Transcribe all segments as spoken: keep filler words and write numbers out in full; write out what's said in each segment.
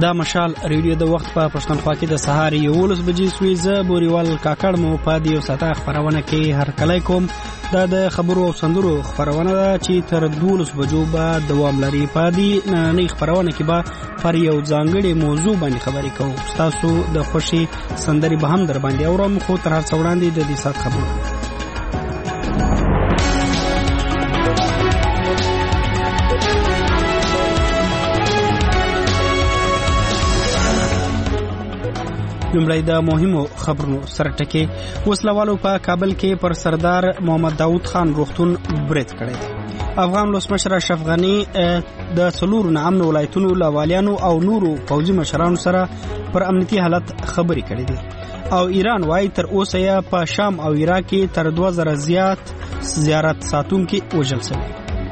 دا مشال ریډیو د وخت په پښتونخوا کې د سهار یولس بجې سوي زه بوريوال کاکړ مو په دیو ساته خبرونه کې هر کله کوم دا د خبرو او سندرو خبرونه چې تر دولس بجو به دوام لري په دې نه خبرونه کې به پر یو ځانګړي موضوع باندې خبرې کوو تاسو د خوشي سندري به هم در باندې اورم خو تر هر څو وړاندې د دې سات خبرونه لومړی د مهمو خبرونو سره ټکي وسلوالو په کابل کې پر سردار محمد داود خان روغتون برید کړی دی. افغان ولسمشر اشرف غنی د څلورو نامن ولایتونو لاوالیانو او نورو پوځي مشرانو سره پر امنیتي حالت خبرې کړې دي او ایران وايي تر اوسه یې په شام او عراق کې تر دوه زره زیات زیارت ساتونکي وژل شوي.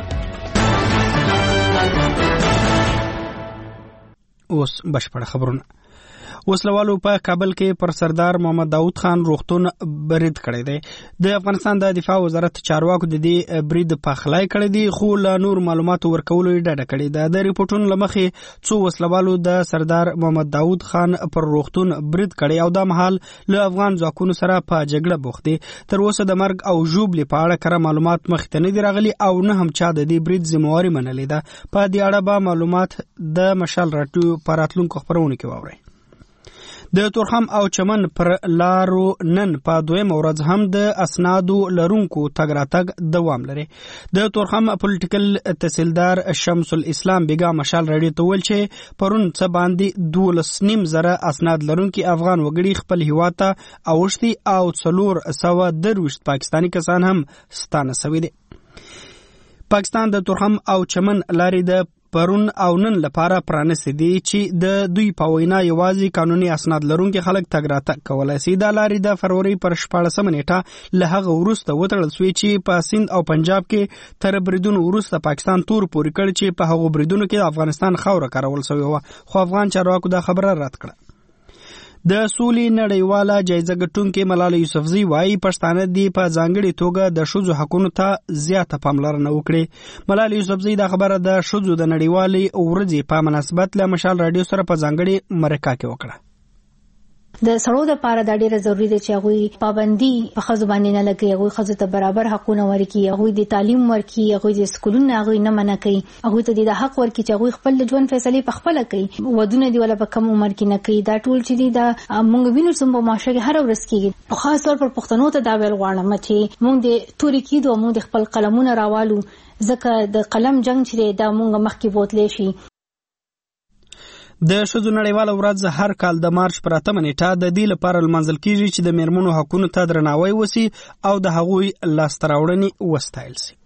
اوس بشپړ خبرونه. وسلوالو په کابل کې پر سردار محمد داود خان روغتون برید کړی دی. د افغانستان د دفاع وزارت چارواکو د دې برید پخلای کړی دی خو له نور معلوماتو ورکولو یې ډډه کړې ده. د ریپورتونو له مخې څو وسلوالو د سردار محمد داود خان پر روغتون برید کړی او دا مهال له افغان ځواکونو سره په جګړه بوخت دي. تر اوسه د مرګ او ژوبلې په اړه کره معلومات مخې ته نه دي راغلي او نه هم چا د دې برید ذمہواري منلې ده. په دې اړه به معلومات د مشال راډیو په راتلونکو خبرونو کې واورئ. د تورخم او چمن پر لارو نن په دویمه ورځ هم د اسنادو لرونکو تګ راتګ دوام لري. د تورخم پولیټیکل تحصیلدار شمس الاسلام بیگا مشال راډیو ته ویل چې پرون څه باندې دولس نیم زره اسناد لرونکي افغان وګړي خپل هیواد ته اوښتي او څلور سوه درویشت پاکستاني کسان هم ستانه شوي دي. پاکستان د تورخم او چمن لارې د پرون او نن لپاره پرانستې دي چې د دوی په وینا یوازې قانوني اسناد لرونکي خلک تګ راتګ کولی شي. دا لارې د فروری پر شپاړسمه نیټه له هغه وروسته وتړل شوې چې په سند او پنجاب کې تر بریدونو وروسته پاکستان تور پورې کړ چې په هغو بریدونو کې د افغانستان خاوره کارول شوې وه خو افغان چارواکو دا خبره رد کړه. د سولې نړیواله جایزه ګټونکې ملاله یوسفزۍ وایي پښتانه دې په ځانګړې توګه د ښځو حقونو ته زیاته پاملرنه وکړي. ملاله یوسفزۍ دا خبره د ښځو د نړیوالې ورځې په مناسبت له مشال راډیو سره په ځانګړې مرکه کې وکړه. د سړو د پاره د ډیره ضروری دی چې هغه پابندي په خزو باندې نه لګي هغه خزو ته برابر حقونه ورکړي هغه د تعلیم ورکړي هغه د سکولونو هغه نه منع کوي هغه ته د حق ورکړي چې هغه خپل ژوند فیصله په خپل کوي ودونه دی ولا په کم عمر کې نه کوي. دا ټول چې دی دا مونږ وینو چې په معاشره کې هر ورځ کېږي. خاص طور پر پښتنو ته دا ویل غواړم چې مونږ د توري کېدو مونږ د خپل قلمونه راوالو ځکه د قلم جنگ چې دا مونږ مخکې بوتلې شي. د ښځو نړیواله ورځ هر کال د مارچ پر اتمه نیټه د دې لپاره لمانځل کیږي چې د میرمنو حقونو ته درناوی وشي او د هغوی لاسته راوړنې وستایل شي.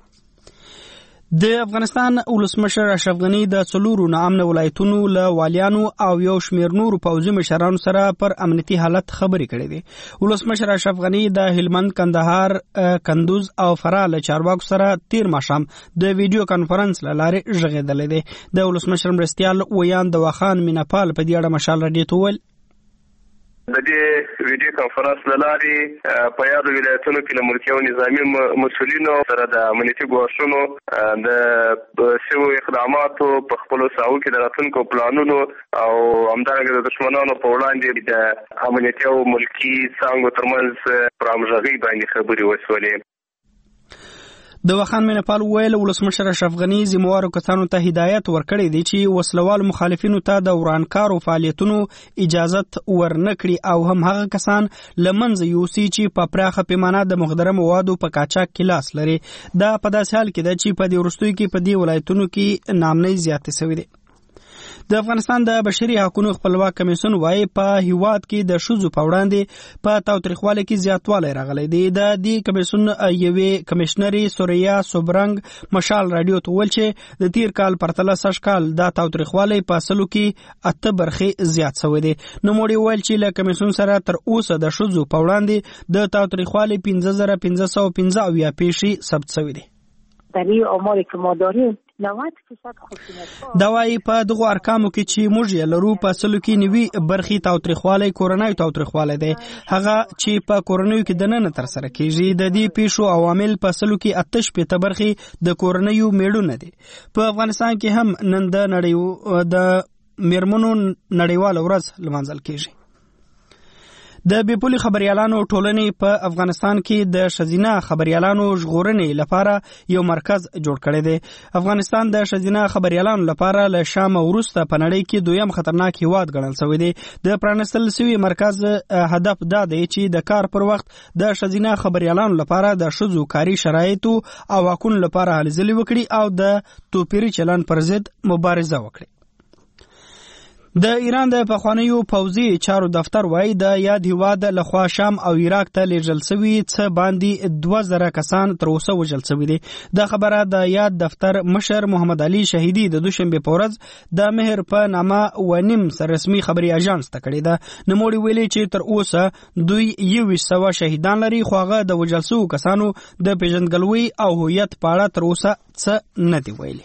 د افغانستان ولسمشر اشرف غنی د څلورو ناامنه ولایتونو له والیانو او یو شمېر نورو پوځي مشرانو سره پر امنیتي حالت خبرې کړې دي. ولسمشر اشرف غنی د هلمند، کندهار، کندوز او فراه له چارواکو سره تیر ماښام د ویډیو کانفرنس له لارې غږېدلی دی. د ولسمشر مرستیال ویان دواخان میناپال په دې اړه مشال راډیو ته وویل د دې ویډیو کانفرنس له لارې په یادو ولایتونو کې له ملکي او نظامي مسؤلینو سره د امنیتي ګواښونو د سوي اقداماتو په خپلو ساحو کې د راتلونکو پلانونو او همدارنګه د دښمنانو په وړاندې د امنیتي او ملکي څانګو ترمنځ پر همغږۍ باندې خبرې وشولې. د وخان مینپال ویل ولسمشر اشرف غنی ذمہوارو کسانو ته هدایت ورکړی دی چې وسلوال مخالفینو ته د ورانکارو فعالیتونو اجازت ورنکړي او هم هغه کسان لمنځه یوسي چې په پراخه پیمانه د مخدره موادو په قاچاق کې لاس لري. دا په داسې حال کې ده چې په دې وروستیو کې په دې ولایتونو کې نامنۍ زیاتې شوې دي. د افغانستان د بشري حقوقو خپلواک کمیسیون وايي په هیواد کې د ښځو په وړاندې په تاوتریخوالي کې زیاتوالی راغلی دی. د دې کمیسیون یوې کمشنري سوریا سوبرنګ مشال راډیو ته ویل چې د تیر کال پرتله سږ کال دا تاوتریخوالی په سلو کې اته برخې زیات شوی دی. نوموړي ویل چې له کمیسیون سره تر اوسه د ښځو په وړاندې د تاوتریخوالي پنځه زره پنځه سوه پنځه اویا پیښې ثبت شوي دي. در این آماری که ما داریم نود فیصد خشونت دا وايي په دغو ارقامو کې چې موږ یې لرو په سلو کې نوي برخې تاوتریخوالی کورنیو تاوتریخوالی دی هغه چې په کورنیو کې دننه ترسره کیږي. د دې پیښو عوامل په سلو کې اته شپېته برخې د کورنیو میړونه دي. په افغانستان کې هم نن د نړۍ د میرمنو نړیواله ورځ لمانځل کیږي. د بیپولي خبريالانو ټولنې په افغانستان کې د ښځینه خبريالانو ژغورنې لپاره یو مرکز جوړ کړی دی. افغانستان د ښځینه خبريالانو لپاره له شام وروسته په نړۍ کې دویم خطرناک هیواد ګڼل شوی دی. د پرانستل شوي مرکز هدف دا دی چې د کار پر وخت د ښځینه خبريالانو لپاره د ښځو کاري شرایطو او حقوقو لپاره هلې ځلې وکړي او د توپیري چلن پر ضد مبارزه وکړي. د ایران د پخوانیو پوځي چارو دفتر وایي د یاد هیواد لخوا شام او عراق ته لیږل شوي څه باندې دوه زره کسان تر اوسه وژل شوي دي. دا خبره د یاد دفتر مشر محمد علي شهیدي د دوشنبې په ورځ د مهر په نامه و نیم رسمي خبري اژانس ته کړې ده. نوموړي ویلي چې تر اوسه دوی یوویشت سوه شهیدان لري، خو هغه د وژل شوو کسانو د پیژندګلوۍ او هویت په اړه تر اوسه څه نه دي ویلي.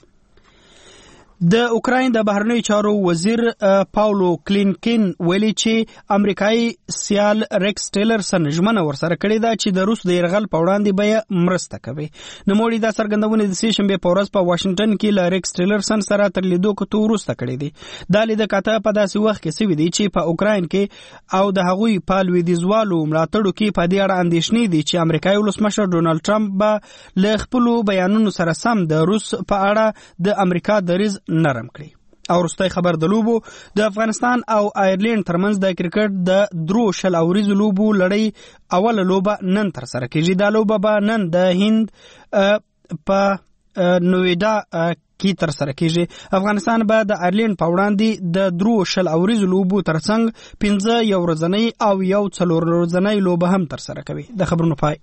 د اوکراین د بهرنیو چارو وزیر پاولو کلینکین ویلي چې امریکایي سیال ریکس ټیلرسن ژمنه ورسره کړې ده چې د روس د یرغل په وړاندې به مرسته کوي. نوموړي دا څرګندونه د سې شنبې په ورځ په واشنګټن کې له ریکس ټیلرسن سره تر لیدو کتو وروسته کړې دي. دا لید کاته په داسې وخت کې سوي دي چې په اوکراین کې او د هغوی په لویدیځوالو ملاتړو کې په دې اړه اندېښنې دي چې امریکایي ولسمشر ډونالډ ټرمپ به له خپلو بیانونو سره سم د روس په اړه د امریکا دریځ نرم کړي. او وروستی خبر د لوبو د افغانستان او آیرلینډ ترمنځ د کرکټ د درو شل اوریزو لوبو لړۍ اوله لوبه نن تر سره کیږي. دا لوبه به نن د هند په نویډا کې تر سره کیږي. افغانستان به د آیرلینډ په وړاندې د درو شل اوریزو لوبو ترڅنګ پنځه یو ورځنۍ او یو څلور ورځنۍ لوبه هم تر سره کوي. د خبرونو پای.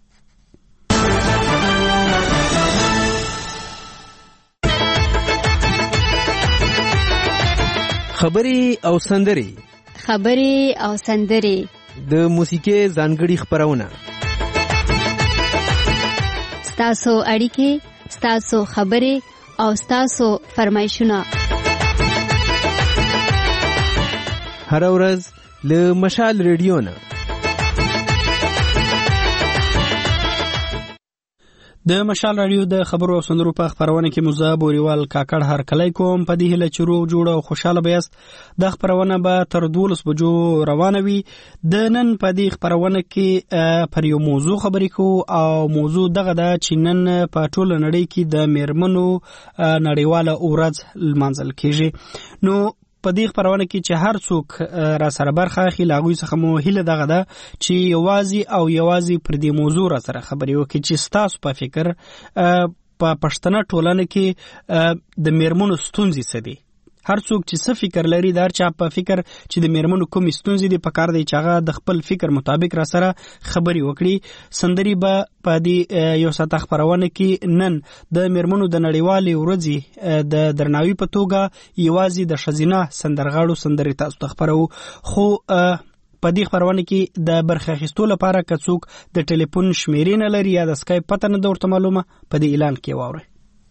خبري او سندري خبري او سندري د موسیقي ځانګړي خبرونه ستاسو اړیکې ستاسو خبري او ستاسو فرمایشونه هر ورځ له مشال ریډیو نه. د مشال رادیو د خبرو او سندرو په خبرونه کې مزه بوريوال کاکړ هر کلی کوم په دې هله چرو جوړ او خوشاله بیاست. د خبرونه به تر دولس بجو روانه وي. د نن په دې خبرونه کې پر یو موضوع خبرې کو او موضوع دغه د چینن په ټوله نړۍ کې د میرمنو نړیواله ورځ لمانځل کیږي. نو په دې خبرونه کې چې هر څوک را سره برخه اخلي لاغوي څخه مو هیله دغه ده چې یوازې او یوازې پر دې موضوع را سره خبرې وکړي چې ستاسو په فکر په پښتنه ټولنه کې د میرمنو ستونزې څه دي. هر څوک چې څه فکر لري د هر چا په فکر چې د میرمنو کومې ستونزې دي په کار دی چې هغه د خپل فکر مطابق را سره خبرې وکړي. سندري به په دې یو ساعت خبرونه کې نن د میرمنو د نړیوالې ورځې د درناوي په توګه یوازې د ښځینه سندرغاړو سندري تاسو ته خبرو. خو په دې خبرونه کې د برخه اخیستو لپاره که څوک د ټلیفون شمیرې نه لري یا د اسکایپ پته نه درته معلومه په دې اعلان کې واورئ.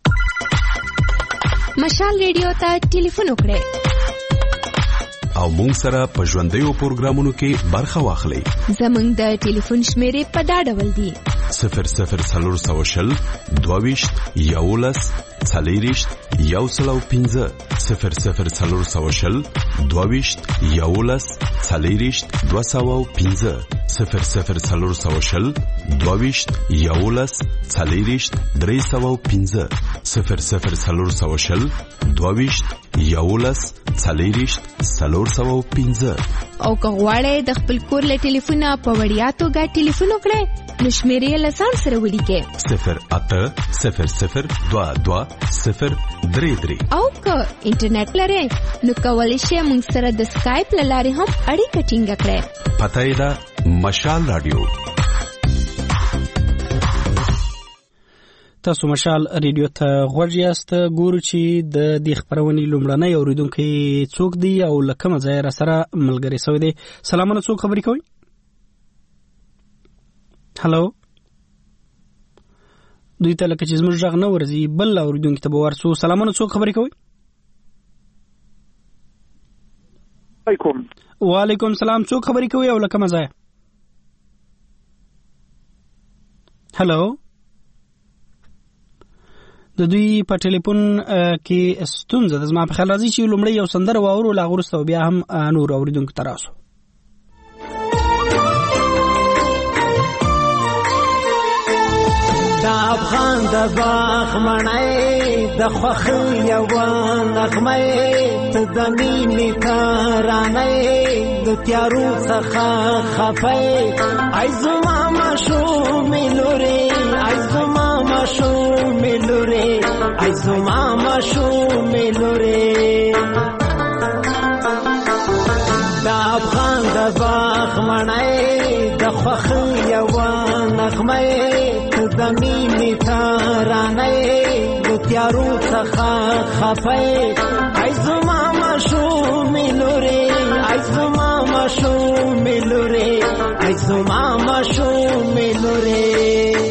مشال ریډیو ته ټلیفون وکړئ او مونږ سره په ژوندیو پروګرامونو کې برخه واخلئ. زمونږ د ټلیفون شمیرې په دا ډول دي: صفر صفر څلور سوه شل دوهویشت یولس څلېرویشت یو سل او پنځه صفر صفر څلور سوه شل دوهویشت یولس څلېرویشت دوه سوه او پنځه صفر صفر څلور سوه شل دوهویشت یولس څلېرویشت درې سوه او پنځه صفر صفر څلور سوه شل دوهویشت یولس څلېرویشت څلور سوه او پنځه. او که غواړئ د خپل کور له ټلیفونه په وړیا توګه ټلیفون وکړئ نو شمیرې له ځان سره ولیکئ: صفر اته صفر صفر دوه دوه صفر درې درې. او که انټرنیټ لرئ نو کولی شئ موږ سره د سکایپ له لارې هم اړیکه ټینګه کړئ. پته یې ده مشال رادیو. تاسو مشال ریډیو ته غوږ یاست. ګورو چې د دې خبرونې لومړنی اوریدونکي څوک دی او له کومه ځایه را سره ملګری شوی دی. سلامونه، څوک خبرې کوي؟ هلو، دوی ته لکه چې زموږ غږ نه ورځي بل اوریدونکي ته به ورسو. سلامونه، څوک خبرې کوي؟ وعلیکم وعلیکم سلام، څوک خبرې کوي او له کومه ځایه؟ هلو، د دوی په ټلیفون کې ستونزه ده. زما په خیال راځي چې لومړی یو سندره واورو، لا وروسته بیا هم نور اوریدونکو ته راسو. د افغان د باغ مڼۍ د خوښۍ یوه نغمۍ، ته د مینې ترانۍ د تیارو څخه خفۍ. ای زما ماشومې لورې، ای زما ماشومې لورې، ای زما ماشومې لورې. د افغان د باغ مڼۍ د خوښۍ یوه نغمۍ، ته د مینې ترانۍ د تیارو څخه خفۍ. ای زما ماشومې لورې، ای زما ماشومې لورې، ای زما ماشومې لورې.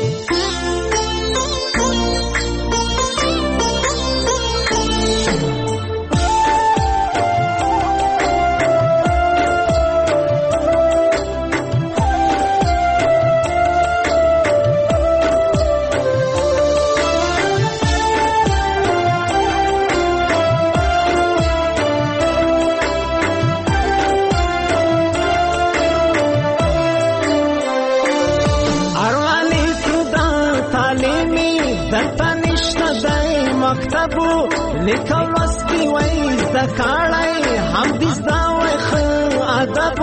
لیکل لوستي وای زده کړئ، هم دې زده وای ښه ادب.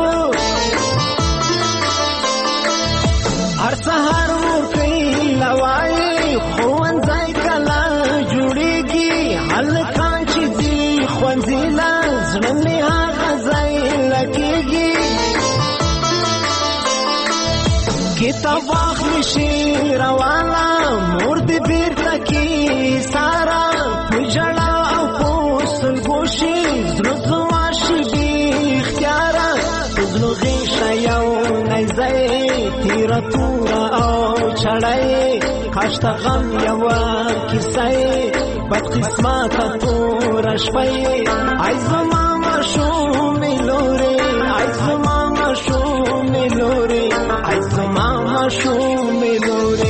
هر سهار ورکوي لوایي ښوونځی کله جوړېږي، هلکان چې ځي ښوونځي له زړه مې هغه ځای لګېږي. کتاب واخلي شي روانه، مور دې بېرته کي ساره، په ژړا او په سلګوشي زړه زما شي بې اختیاره. په زړه غېږه یو نیزی تیره توره او چړی، کاش ته غم یوه کیسه بد قسمته توره شپی. ای زما ماشومې لورې، ای زما ماشومې لورې، ای زما ماشومې لورې.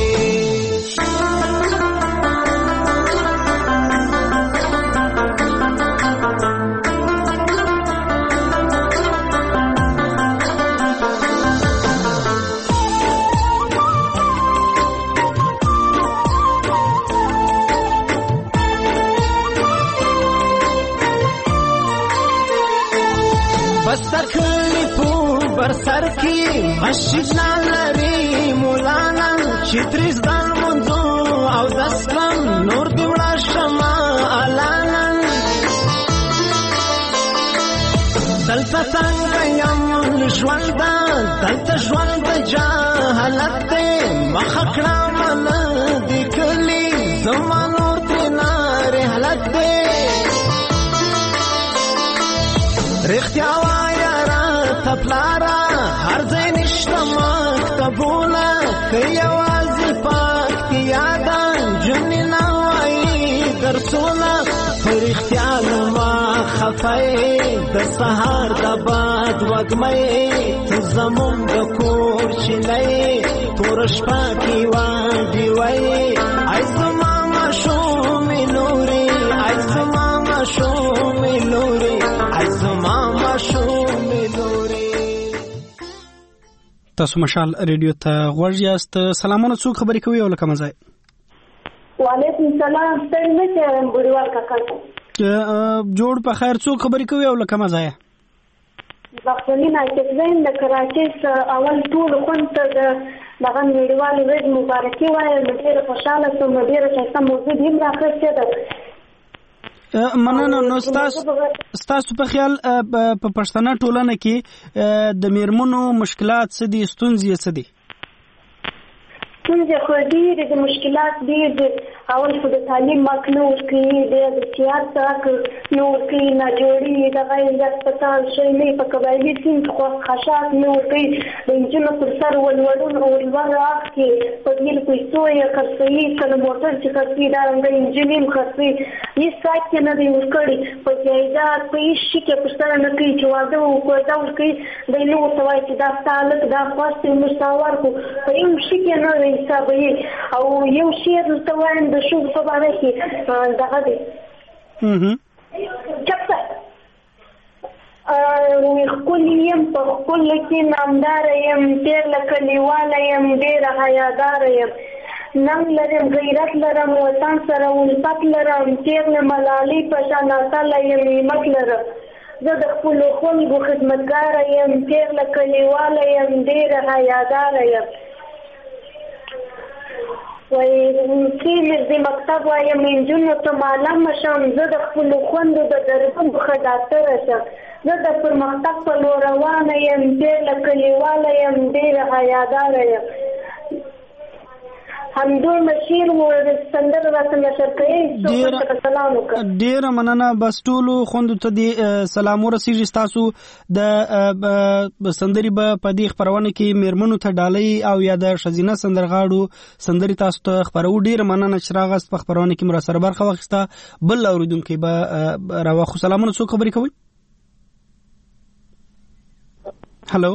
سر کی مسجد نالری مولانا، چې ترې زده لمونځو او دس کړم، نور دې وړه شمه الانا. دلته څنګه یم ژونده، دلته ژوند د جهالت دی، مخه کړه منه دې کلي، زما نور ترېنه رحلت دی. رښتیا وایه راته پلاره، هر ځای نشته مکتبونه، که یوازې پکتیا ده نجونې نه وایي درسونه. په رښتیا زما خفه یې د سهار د باد وږمۍ، ته زموږ د کور چینی توره شپه کې واندې وایي. ای زما ماشومې لورې، ای زما ماشومې لورې، ای زما ماشومې لورې. تاسو مشال ریډیو ته غوږ یاست. سلامونه، څوک خبرې کوي او له کومه ځای؟ وعلیکم السلام. ستړي نه شئ بوډیوال کاکا. جوړ په خیر. څوک خبرې کوي او له کومه ځای؟ بخښنه چې د کراچۍ اول ټول خوند ته د دغه نړیوالې ورځې مبارکي وایم. ډېره خوشحاله شوم، ډېره ښایسته موضوع دې هم راخیستې ده. مننه. نو ستاسو په خیال په پښتنه ټولنه کې د میرمنو مشکلات څه دي، ستونزې څه دي؟ ستونزې خو ډېرې دي، مشکلات ډېر دي. اول خو د تعلیم حق نه ورکوي، بیا د سیاست حق نه ورکوي، ناجوړي دغه هسپتال شی نه په قبایلي سیمو کې خو خشاک نه ورکوي. د نجونو پر سر ولوړون ولور اخلي، په ډېرو پیسو یې خرڅوي، کله موټر چې خرڅوي دارنګه نجونې هم خرڅوي. هېڅ حق یې نه دی ورکړی، په جایداد په هېڅ شي کې پر سره نه کوي. چې واده وکړه ورکوي، دی نه ورته وایي چې دا ستا هلک دا خوښ دی موږ ستا ورکړو، په هېڅ شي کې نه دی حسابي او یو شعر ته وایم د شو په اړه کې دغه دی چپه خپل یم په خپل کې نامدار یم تیر لکه لیواله یم ډېره حیادار یم ننګ لرم غیرت لرم وطن سره الفت لرم تیر له ملالۍ په شان اتله یم نعمت لرم زه د خپلو خلکو خدمتګاره یم تیر لکه لیواله یم ډېره حیاداره یم وای چې د مکتب وایم نجونو ته معلم شم زه د خپلو خویندو د درسونو ښه ډاکټره شم زه د پرمختګ په لور روانه یم ډېر له کلیواله یم ډېره حیاداره یم همدوی مشیر و سندره راته نشر کوي سلام وکړه ډېره مننه بس ټولو خویندو ته دې سلام ورسېږي ستاسو د سندرې به په دې خپرونه کې میرمنو ته ډالۍ او یا د ښځینه سندرغاړو سندرې تاسو ته خپرو ډېره مننه چې راغاست په خپرونه کې مو راسره برخه واخیسته بل اورېدونکی به راواخو سلامونه څوک خبرې کوئ هلو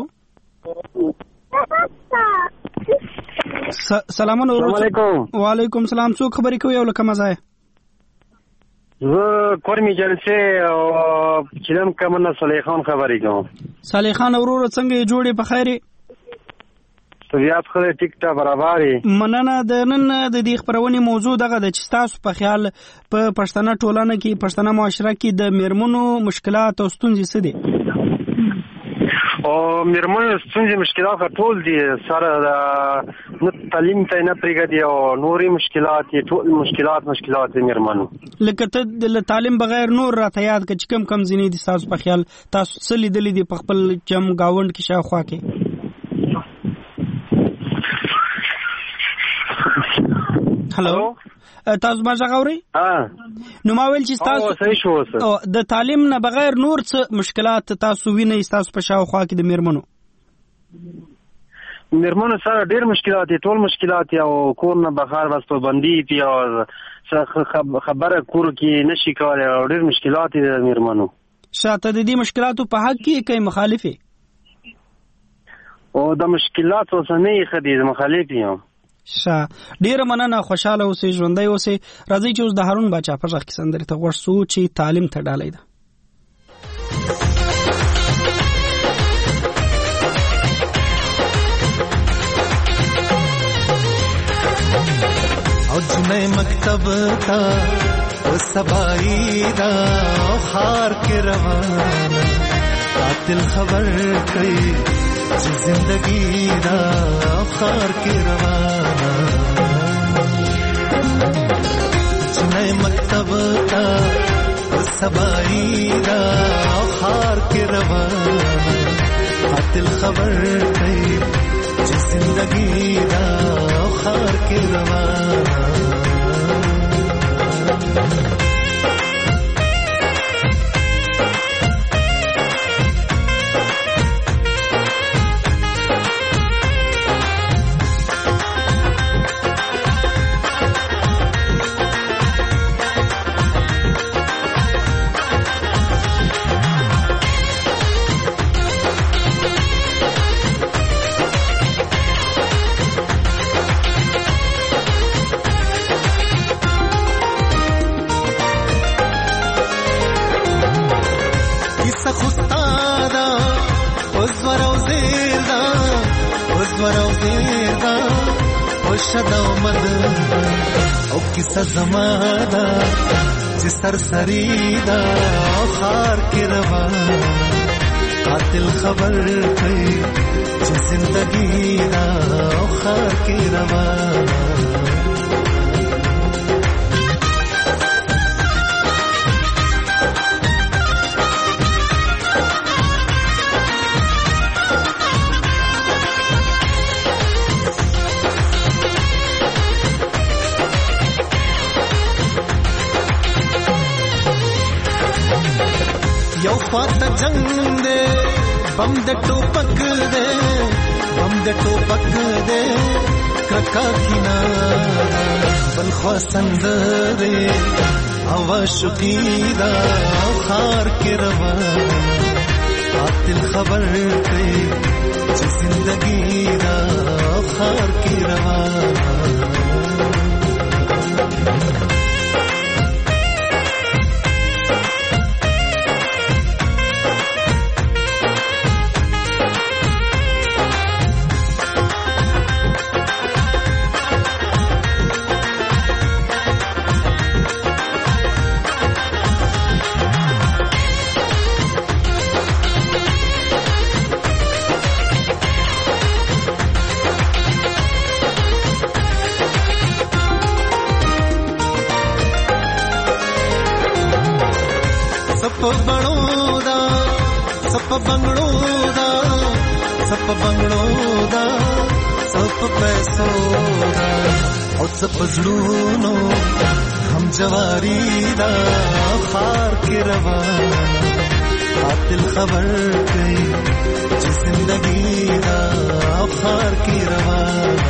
سلامونه علیکم وعلیکم سلام څوک خبرې کوي او لکه مزه زه کورمی جلسه او چلم کمنه صالح خان خبرې کوم صالح خان ورور څنګه جوړې په خیره طبيعت خو ټیک ټا برابرې مننه د نن د دې خبرونې موضوع دغه د چې تاسو په خیال په پښتنه ټولنه کې پښتنه معاشره کې د میرمنو مشکلات او ستونزې څه دي او میرمنو ستونزې مشکلات ټول دي سره د تعلیم ته نه پریږدي او نوري مشکلات ټول مشکلات مشکلات میرمنو لکه ته د تعلیم بغیر نور راته یاد کړه چې کم کم ځینې دي تاسو په خیال تاسو څه لیدلې دي په خپل جم گاوند کې شاوخوا کې هلو تاسو ما ځغوري ها نو ما ویل چې تاسو د تعلیم نه بغیر نور څه مشکلات تاسو وینئ تاسو په شاوخوا کې د میرمنو میرمنو سره ډېر مشکلات دي ټول مشکلات او کور نه بهر وستو بندي دي او خبره کور کې نشي کولای او ډېر مشکلات دي میرمنو شاته د دې مشکلاتو په حق کې کوي مخالفه او د مشکلات اوسنۍ خدي مخالف یم شا ډیره مننه خوشاله اوسې ژوندۍ اوسې راځي چې اوس د هارون باچا په ځخ کې سندري ته ورسو چې تعلیم ته ډالۍ ده او جنې مکتب تا او سبای دا خار کې روانه قاتل خبر کوي چې زندگی دا خار کې روانه جنې مکتب تا او سبای دا خار کې روانه قاتل خبر کوي چې زندگی دا خار کې روانه او کیسه زماده چې سرسری دا خار کې روان قاتل خبر کوي چې زندگی دا خار کې روان یو خواته جنگ دے بم د ټوپک دے بم د ټوپک دے کرکا کنارا بل خوا سندرے او شقی دا خار کې روان قاتل خبر کوي چې زندگی دا خار کې روانه सप बंगड़ो दा सप बंगड़ो दा सप बंगड़ो दा सप पैसो दा और सप जुड़ूनो हम जवारी दा खार के रवाना आतिल खबर गई जिस जिंदगी दा खार के रवाना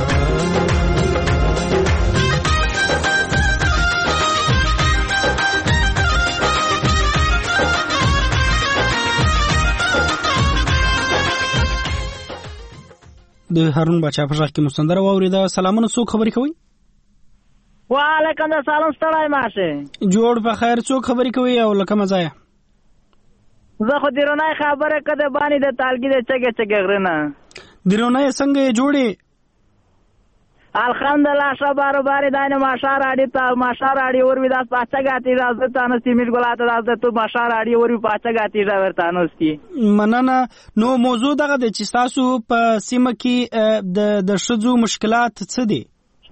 د هارون بچا په ځخ کې مستندره واوریدا. سلامونه، څوک خبرې کوي؟ وعلیکم السلام، ستړی ماشه جوړ په خیر. څوک خبرې کوي او لکه مزایا؟ زه خو دیرونای خبره کده باندې د تالګي د چګه چګه غرنه دیرونای څنګه جوړې؟ الحمدلله شبارو باری داینه ماشار اړی ته ماشار اړی اور ودا پاچګاتی راځه تانه سیمیر ګلاته راځه ته ماشار اړی اور پاچګاتی را ورتانوستی مننه. نو موضوع دغه د چې تاسو په سیمه کې د د شذو مشکلات څه دي؟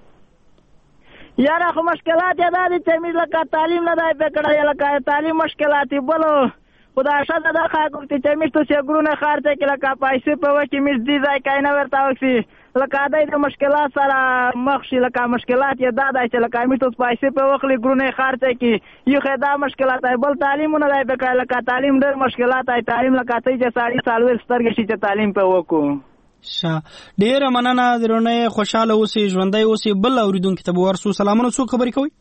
یاره خو مشکلات یاد دي چې موږ لکه تعلیم نه دی پکړای لکه تعلیم مشکلات بلو خدا شاده دا خاګو چې موږ ته څګرونه خارته کې لکه پیسې په وکی موږ دي ځای کاینه ورتاوسی لکه دای د مشکلات سره مخ شي لکه مشکلات یې دا دای چې لکه موږ ته پیسې په وخلی ګرونه خارته کې یو خدا مشکلات ای بل تعلیم نه دی پکړای لکه تعلیم ډېر مشکلات ای تعلیم لکه ته چې ساړي سالوي سترګې شي چې تعلیم په وکړو. شا ډیر مننه درونه خوشاله اوسې ژوندۍ اوسې. بل اوریدونکو ته ورسو. سلامونه، څوک خبرې کوي؟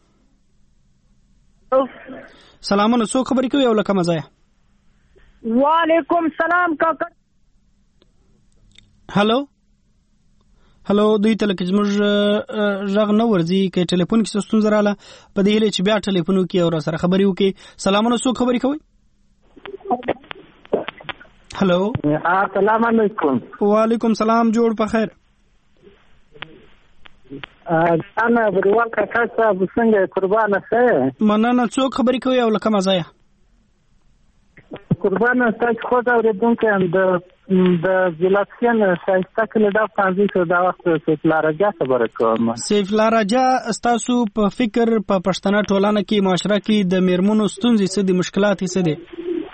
سلامونه، څوک خبرې کوي او لکه مزایا؟ وعلیکم سلام کاکا. هالو هالو دوی ته لکه زموږ ژغ نه ورځي که ټلیفون کې ستونزه رااله په دې هیله چې بیا ټلیفون وکړي او را سره خبرې وکړي. سلامونه، څوک خبرې کوي؟ هلو السلام علیکم. وعلیکم سلام، جوړ په خیر. انا بریوال کاکا صاحب څنګه قربانه شه؟ مننه. څوک خبرې کوي او لکه مزایا؟ قربانه تاسو خو دا ورته هم د د ځلاتین شایسته کله دا پانځي شو دا وخت سیف لارجا خبره کوم. سیف لارجا تاسو په فکر په پښتنه ټولنه کې معاشره کې د میرمنو ستونزې څه دي، مشکلات څه دي؟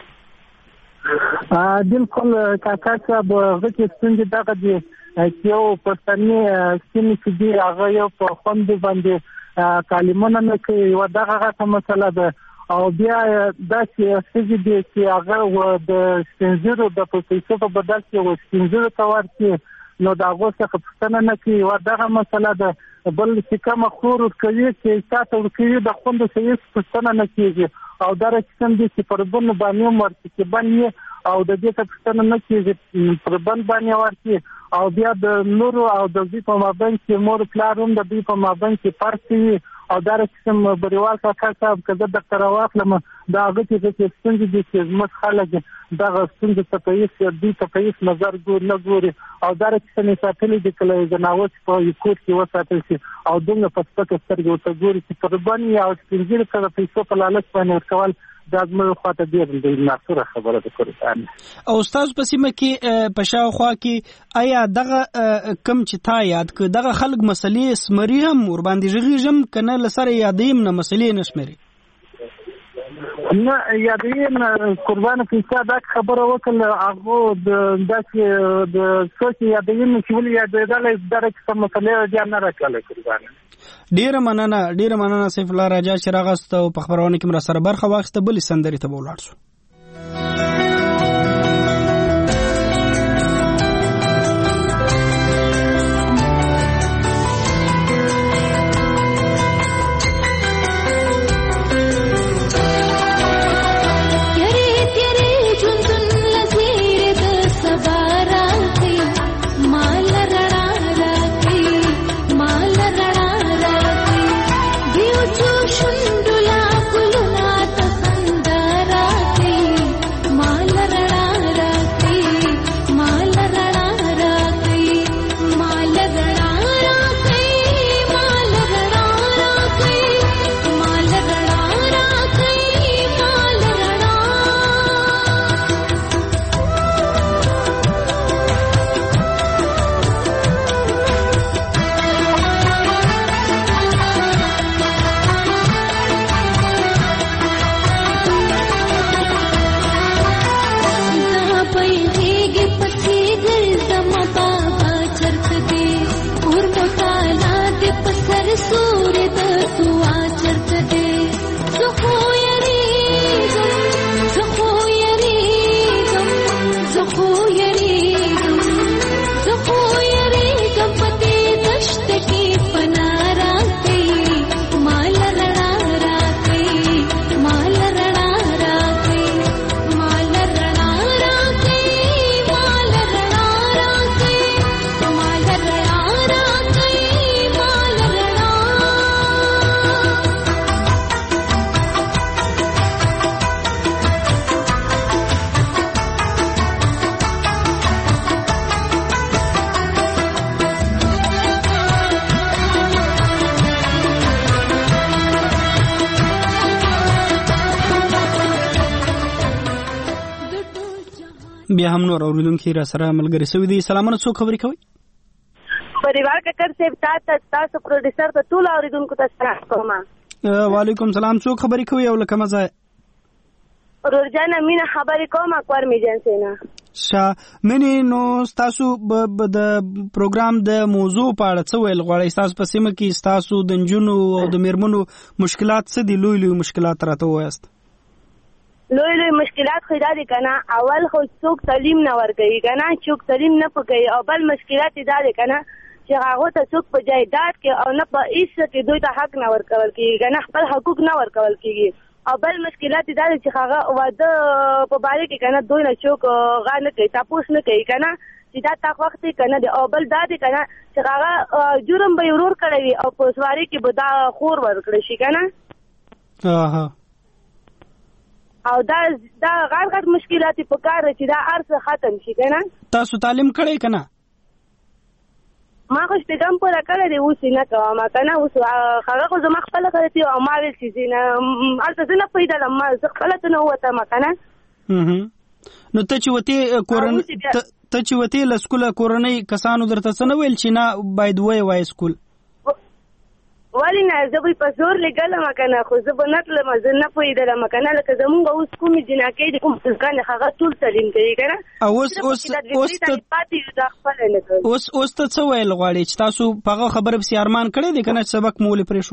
بالکل کاکا صاحب غوښتل ستونزې دغه دي چې یو پښتني سیمې چې دی هغه یو په خوند باندې کلمونه نه کوي و دغه غته مسله ده او بیا دا چې څه دي چې هغه د سپینځرو د پیسو په بدل کې و سپینځرو ته ورته نو دا غوښته پښتنه نه کوي و دغه مسله ده. بل چې کوم خور کوي چې تاسو ورکوي د خوند څه پښتنه نه کیږي او دا رقم دي چې پر بن باندې ورته باندې او د دې څه پښتنه نه کیږي پر بن باندې ورته او بیا د نور او د دې په مابین کې مور پلاروم د دې په مابین کې پارتي او دا رقم بریوال کاکا صاحب کله د ډاکټر واخلم دا هغه چې څه څنګه دي چې زموږ خلک دا څنګه ته پیسې دې ته پیسې نظر ګور نه ګوري او دا رقم ساتلې د کله جناوت په یو کوټ کې وساتل شي او دغه په سپکه سترګو ته ګوري چې پر باندې او څنګه کړه پیسې په لالچ باندې ورکول دا زموږ خواته ډیر د ناسوره خبره ده کوي. او استاد په سیمه کې په شاوخوا کې آیا دغه کم چې تا یاد ک دغه خلک مسلې سمري هم ور باندې ژغیږم کنه لسره یادیم نه مسلې نشمري نه یادین قربان کیسه دا خبره وکړه هغه د داسې د سوچ یادین چې ولې یادېدل درک سم مسلې ځان نه راکړل قربان. ډیر مننه ډیر مننه سیف الله راجا چې راغست او په خبرونه کې مر سره برخه واخیسته. بل سندري ته ولاړ شو. माल रड़ा ستوري د دعا چرته دي زه خو یریږم زه خو یریږم زه خو یریږم زه خو یریږم په دې دشت کې پناه راکوي مال رڼا راکوي مال رڼا راکوي مال رڼا راکوي مال رڼا راکوي مال رڼا راکوي مال رڼا بیا هم نور اوریدونکي را سره ملګري سوي دي. سلامونه، څوک خبرې کوي؟ परिवार के कर से تا تاسو پروډوسر ته ټول اوریدونکو ته سلام کوم. وعلیکم سلام. څوک خبرې کوي او لکه مزه روزانه مینا خبرې کوم اکوار میجنسي نه. شا منی نو تاسو د پروګرام د موضوع په اړه څه ویل غواړئ؟ تاسو په سیمه کې تاسو د نجونو او د میرمنو مشکلات څه دي؟ لوی لوی مشکلات راته وایاست. لوی لوی مشکلات خو دا دي کنه، اول خو څوک تعلیم نه ورکوي کنه، څوک تعلیم نه پکوي، او بل مشکلات دا دي کنه چې هغه ته څوک په جایداد کې او نه په هیڅ کې دوی ته حق نه ورکول کیږي کنه، خپل حقوق نه ورکول کیږي. او بل مشکلات دا دي چې هغه واده په باره کې کنه دوی نه څوک غا نه کوي، تاسو نه کوي کنه چې دا تا وخت کنه دی. او بل دا دي کنه چې هغه جرم به ورور کړی او په سواری کې به دا خور ورکړي شي کنه. اها او دا دا غیر غیر مشکلات په کار چې دا ارث ختم شي کنه. تاسو تعلیم کړی کنه؟ ما خو شپږم پوره کړی دی، اوس نه کوم کنه. اوس هغه خو زما خپل کړی او ما ویل چې نه البته زه نه پیدالم، ما زه خپل ته نه وته ما کنه. نو ته چې وتی کورن ته چې وتی له سکوله کورنۍ کسانو درته څه نه ویل چې نه باید وای وای سکول؟ ولی نه زه به په زور لګلم کنه، خو زه به نه تلم، زه نه پوهېدلم کنه. لکه زمونږ اوس کومې جناکۍ دي کوم ځګان هغه ټول تعلیم کوي کنه. اوس اوس اوس ته اوس اوس ته څه ویل غواړې چې تاسو په هغه خبره پسې ارمان کړی دی کنه چې سبق مو ولې پرې شو؟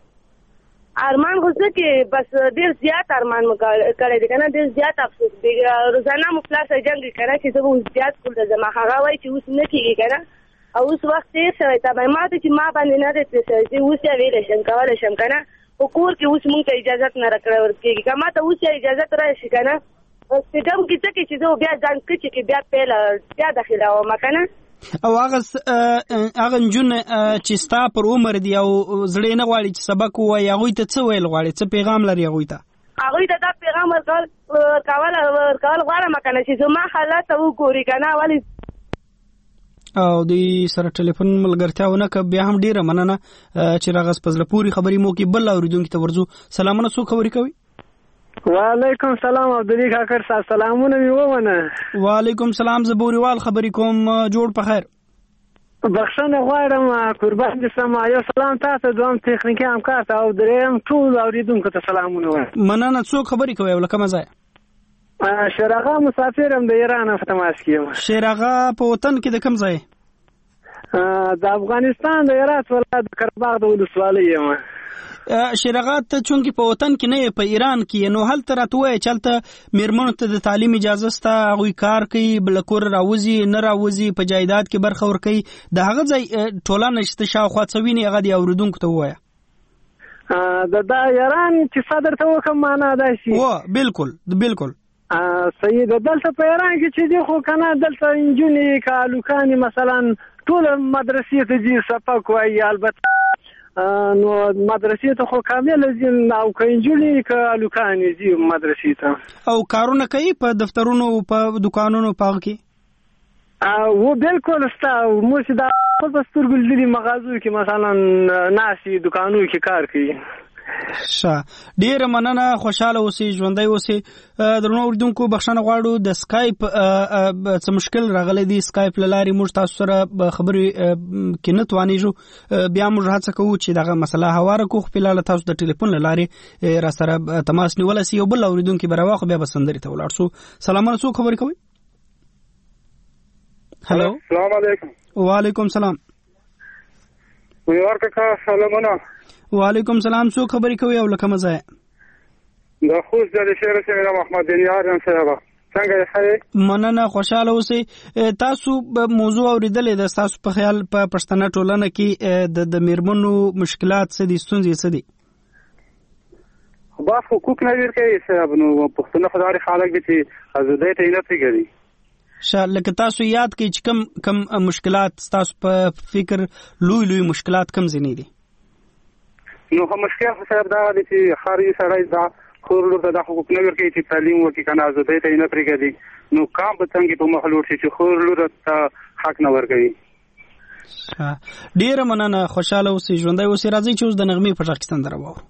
ارمان خو څه کې بس ډېر زیات ارمان مو کړی دی کنه، ډېر زیات افسوس دی. روزانه مو پلار سره جنګ کنه چې زه به اوس زیات سکول ته ځم، هغه وایي چې اوس نه کېږي کنه. او اوس وخت تیر شوی ته ما ته چې ما باندې نه دی تېر شوی چې اوس یې ویلی شم کولی شم که نه. په کور کې اوس مونږ ته اجازت نه راکړی ورکېږي، که ما ته اوس یې اجازت راشي که نه سپېډم کې څه کې چې زه بیا ځان کچې کې بیا پیله بیا داخلوم که نه. او هغه هغه نجونه چې ستا پر عمر دي او زړه نه غواړي چې سبق ووایي، هغوی ته څه ویل غواړي؟ څه پیغام لري هغوی ته؟ هغوی ته دا پیغام ورکول ورکول ورکول غواړم که نه چې زما حالت ته وګوري که نه. ولې او دوی سره ټلیفون ملګرتیا ونه که بیا هم ډیره مننه چې راغس پزله پوری خبرې مو کې بل اوریدونکو ته ورځو. سلامونه، څوک خبرې کوي؟ وعلیکم سلام عبدالله کاکر صاحب، سلامونه می ومنه. وعلیکم سلام، زبوریوال خبرې کوم، جوړ په خیر. بخښنه غواړم قربان دې سم. یو سلام تاسو، دوم تخنیکی همکار ته، او دریم ټول اوریدونکو ته سلامونه وایم. مننه. څوک خبرې کوي او لکه مزه؟ شیراغه مسافر هم د ایران په تماس کې یم. شیراغه په وطن کې د کوم ځای؟ د افغانستان د هرات ولایت د کرباغ د ولسوالۍ یم. شیراغه ته چونکې په وطن کې نه یې، په ایران کې، نو هلته راته وایه چې هلته میرمنو ته د تعلیم اجازه شته، هغوی کار کوي، له کوره راوځي نه راوځي، په جایداد کې برخه ورکوي، د هغه ځای ټولنه شته شاوخوا څه ویني هغه د اورېدونکو ته ووایه. د دا ایران چې صدر ته وکړم معنا دا شي. و بالکل بالکل صحیح ده. دلته په ایران کې چې دی خو کنه دلته نجونې که هلکانې مثلا ټول مدرسې ته ځي، سپک وایي، البته نو مدرسې ته خو کامل ځي، او که نجونې که هلکانې ځي مدرسې ته. او کارونه کوي په دفترونو په دکانونو په هغه کې؟ و بالکل ستا موږ چې دا خپل په سترګو لیدلي مغازو کې مثلا ناستې دکانونو کې کار کوي. ښه، ډیره مننه، خوشاله اوسئ، ژوندی اوسئ. درنو اوریدونکو بخښنه غواړو، د سکایپ څه مشکل راغلی دی، سکایپ له لارې موږ تاسو سره خبرې کې نه توانېږو. بیا موږ هڅه کوو چې دغه مسله هواره کړو، خو فلحال تاسو د ټلیفون له لارې را سره تماس نیولی سي. یو بل اوریدونکي به راواخلو، بیا به سندرې ته ولاړ شو. سلامونه، څوک خبرې کوئ؟ هلو، السلام علیکم. وعلیکم سلام. ویوار کاکا سلامونه. وعلیکم سلام. څو خبرې کوي او لکه مزه د خوست د شهر سره محمد دنیار صاحب څنګه یې؟ مننه، خوشاله اوسئ. تاسو موضوع اوریدلې ده، تاسو په خیال په پښتنه ټولنه کې د د میرمنو مشکلات څه دي، ستونزې څه دي؟ باس حقوق نه ورکوي صاحب، نو پښتنه خدای خلک دي چې ازادۍ ته نه پرېږدي. شا لکه تاسو یاد کړئ چې کم کم مشکلات تاسو په فکر لوی لوی مشکلات کم ځینې دي؟ نو هم مشکل صاحب دا دي چې خاري سړی دا خور لور ته د حقوق نه ورکوي چې تعلیم وکړي، کنه ازادۍ ته نه پرېږدي. نو کام به څنګه په مخ لور شي چې خور لور ته حق نه ورکوي. ډیره مننه، خوشاله اوسئ، ژوندی اوسئ. راځئ چې اوس د نغمې په غږ کې سندره واورو.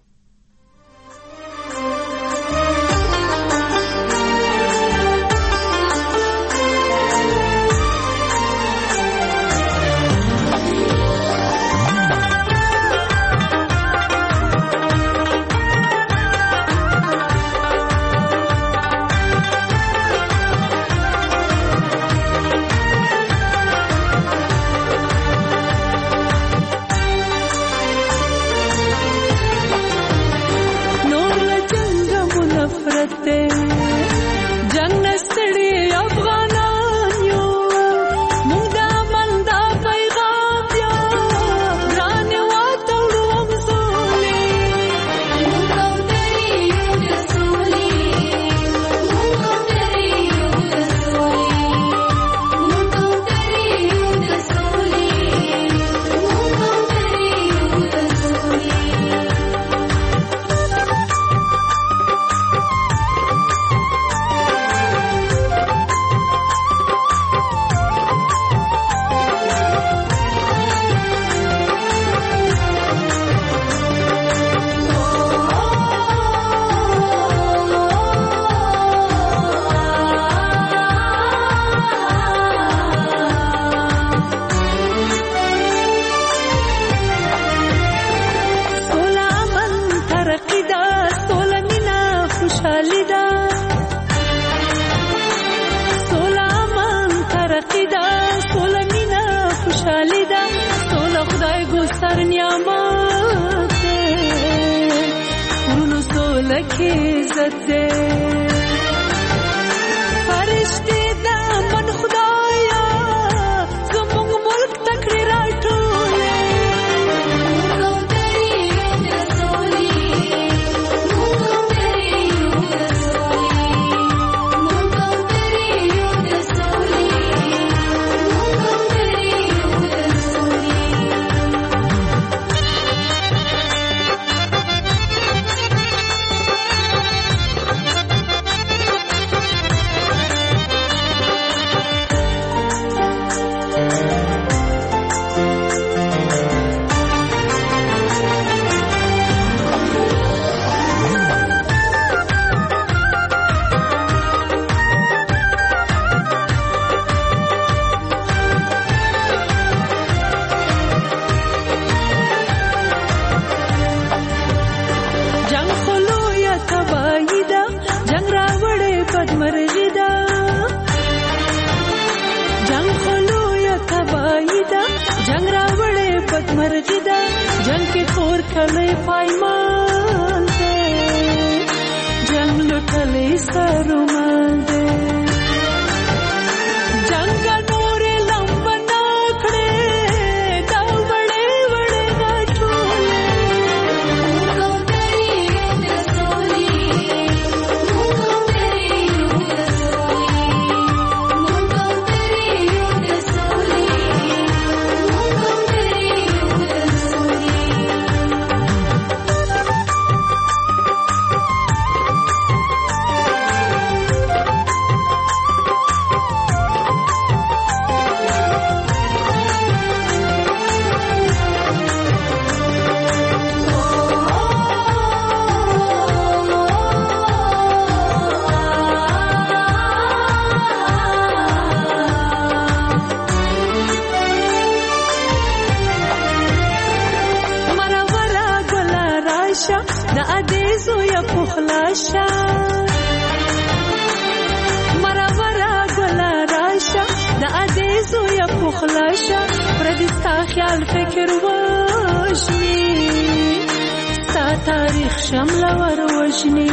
خلاصه پردستا خیال فکر و وشني ستا تاریخ شمل ور وشني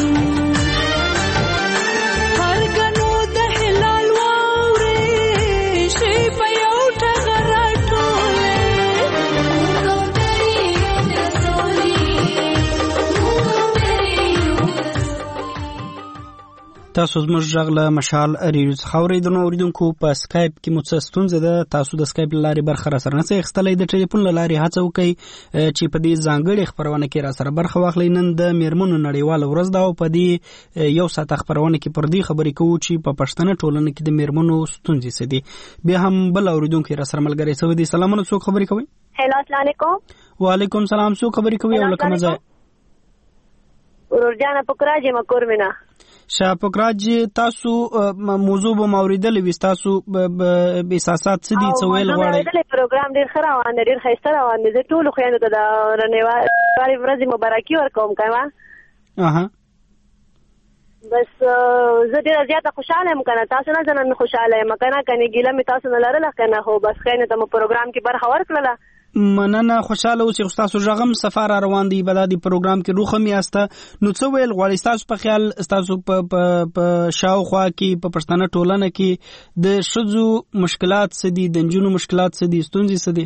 هر ګنو د هلال واورې شي په یو ټغر ټولې تاسو زموږ غږ له مشال ریډیو څخه اورېدنه اوریدونکو په سکایپ کې مو څه ستونزه ده تاسو د سکایپ له لارې برخه را سره نه سئ اخیستلی د ټلیفون له لارې هڅه وکئ چې په دې ځانګړې خپرونه کې را سره برخه واخلئ نن د میرمنو نړیواله ورځ ده او په دې یو ساعته خپرونه کې پر دې خبرې کوو چې په پښتنه ټولنه کې د میرمنو ستونزې څه دي بیا هم بل اوریدونکي را سره ملګری شوی دی سلامونه څوک خبرې کوئ هلو السلام علیکم وعلیکم سلام څوک خبرې کوئ او له کومه ځای ورورجانه پکراج یم کورمینا شاپکراج تاسو موضوع به موریدل وي تاسو احساسات څه دي څه ویل غواړئ د پروګرام ډیر ښه روان دی ډیر ښایسته روان دی زه ټولو خویندو ته د رڼاوالې ورځې مبارکي ورکوم کنه اها بس زه ډیره زیاته خوشحاله یم کنه تاسو نه زنه خوشحاله یم کنه کنه ګیله مې تاسو نه لرله کنه خو بس خینه ته پروګرام کې برخه ورکړله مننه خوشاله اوسئ تاسو ژغم سفر روان دی بلادي پروګرام کې روخه میاسته نو څه ویل غواړئ تاسو په خیال تاسو په په شاوخوا کې په پښتنه ټولنه کې د شذو مشکلات څه دي د جنونو مشکلات څه دي ستونزې څه دي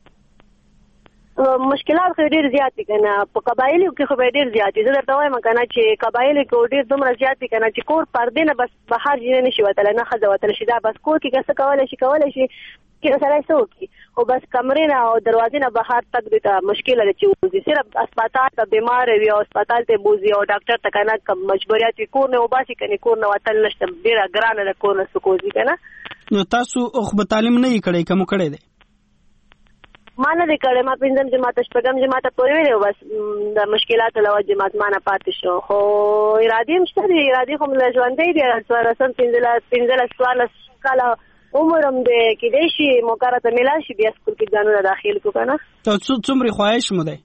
مشکلات خو ډیر زیات دي کنه په قبایلو کې خو ډیر زیات دي زه درته وایم کنه چې قبایلو کې ډیر دومره زیات دي کنه چې کور پردې نه بس بهر جنې نشي وتل نه خزه وتل شي دا بس کور کې څه کولای شي کولای شي کې سره څوکي او بس کمرې نه او دروازې نه بهر تک د مشکل لري چې وځي صرف هسپتال ته بیمار وي او هسپتال ته بوزي او ډاکټر ته کنه کم مجبوریت کور نه وباسي کنه کور نه وتل نشته ډیر ګران نه کور نه سکوزي کنه نو تاسو خو به تعلیم نه کړئ کوم کړئ دی ما نه دی کړی ما پنځم جماعت شپږم جماعت پورې ویلو بس د مشکلات له وجې جماعت ما نه پاتې شو خو ارادې هم شته دي ارادې خو مله ژوندۍ دي رسم پنځلس پنځلس څوارلس کاله عمرم دی کېدای شي موقره ته میلان شي بیا سکول کې ځانونه داخل کړو که نه څومره خواهش مو دی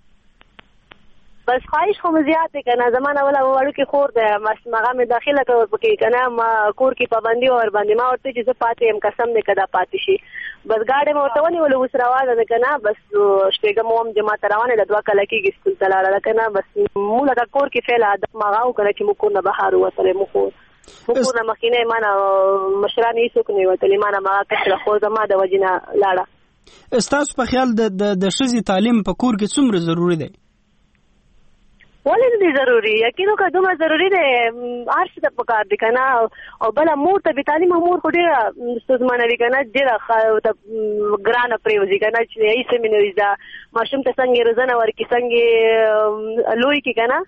بس خواهش خو مې زیات دی که نه زما نه وله وړوکې خور دی هغه مې داخله کړه ورپکې که نه ما کور کې پابندي وه ورباندې ما ورته چې زه پاتې یم قسم دی که دا پاتې شي بس ګاډی مې ورته ونیولو اوس روانه ده که نه بس شپېږم اووم جماعت ته روانه ده دوه کاله کېږي سکول ته لاړه ده که نه بس مونږ لکه کور کې فعل هدف ما هغه و که نه چې مونږ کور نه بهر ووتلی مونږ خو مونږ کور نه مخکینی ما نه مشران هېڅوک نه وتلي ما نه ما کشره خور زما د وجې نه لاړه ستاسو په خیال د ښځې تعلیم په کور کې څومره ضروري دی ولې نه دی ضروري یقین وکړه دومره ضروري دی هر څه ته پکار دی که نه او بله مور ته بې تعلیمه مور خو ډېره ستونزمنه وي که نه ډېره ګرانه پرېوځي که نه چې هېڅ مې نه وي زده ماشوم ته څنګه یې روزنه ورکړي څنګه یې لوی کړي که نه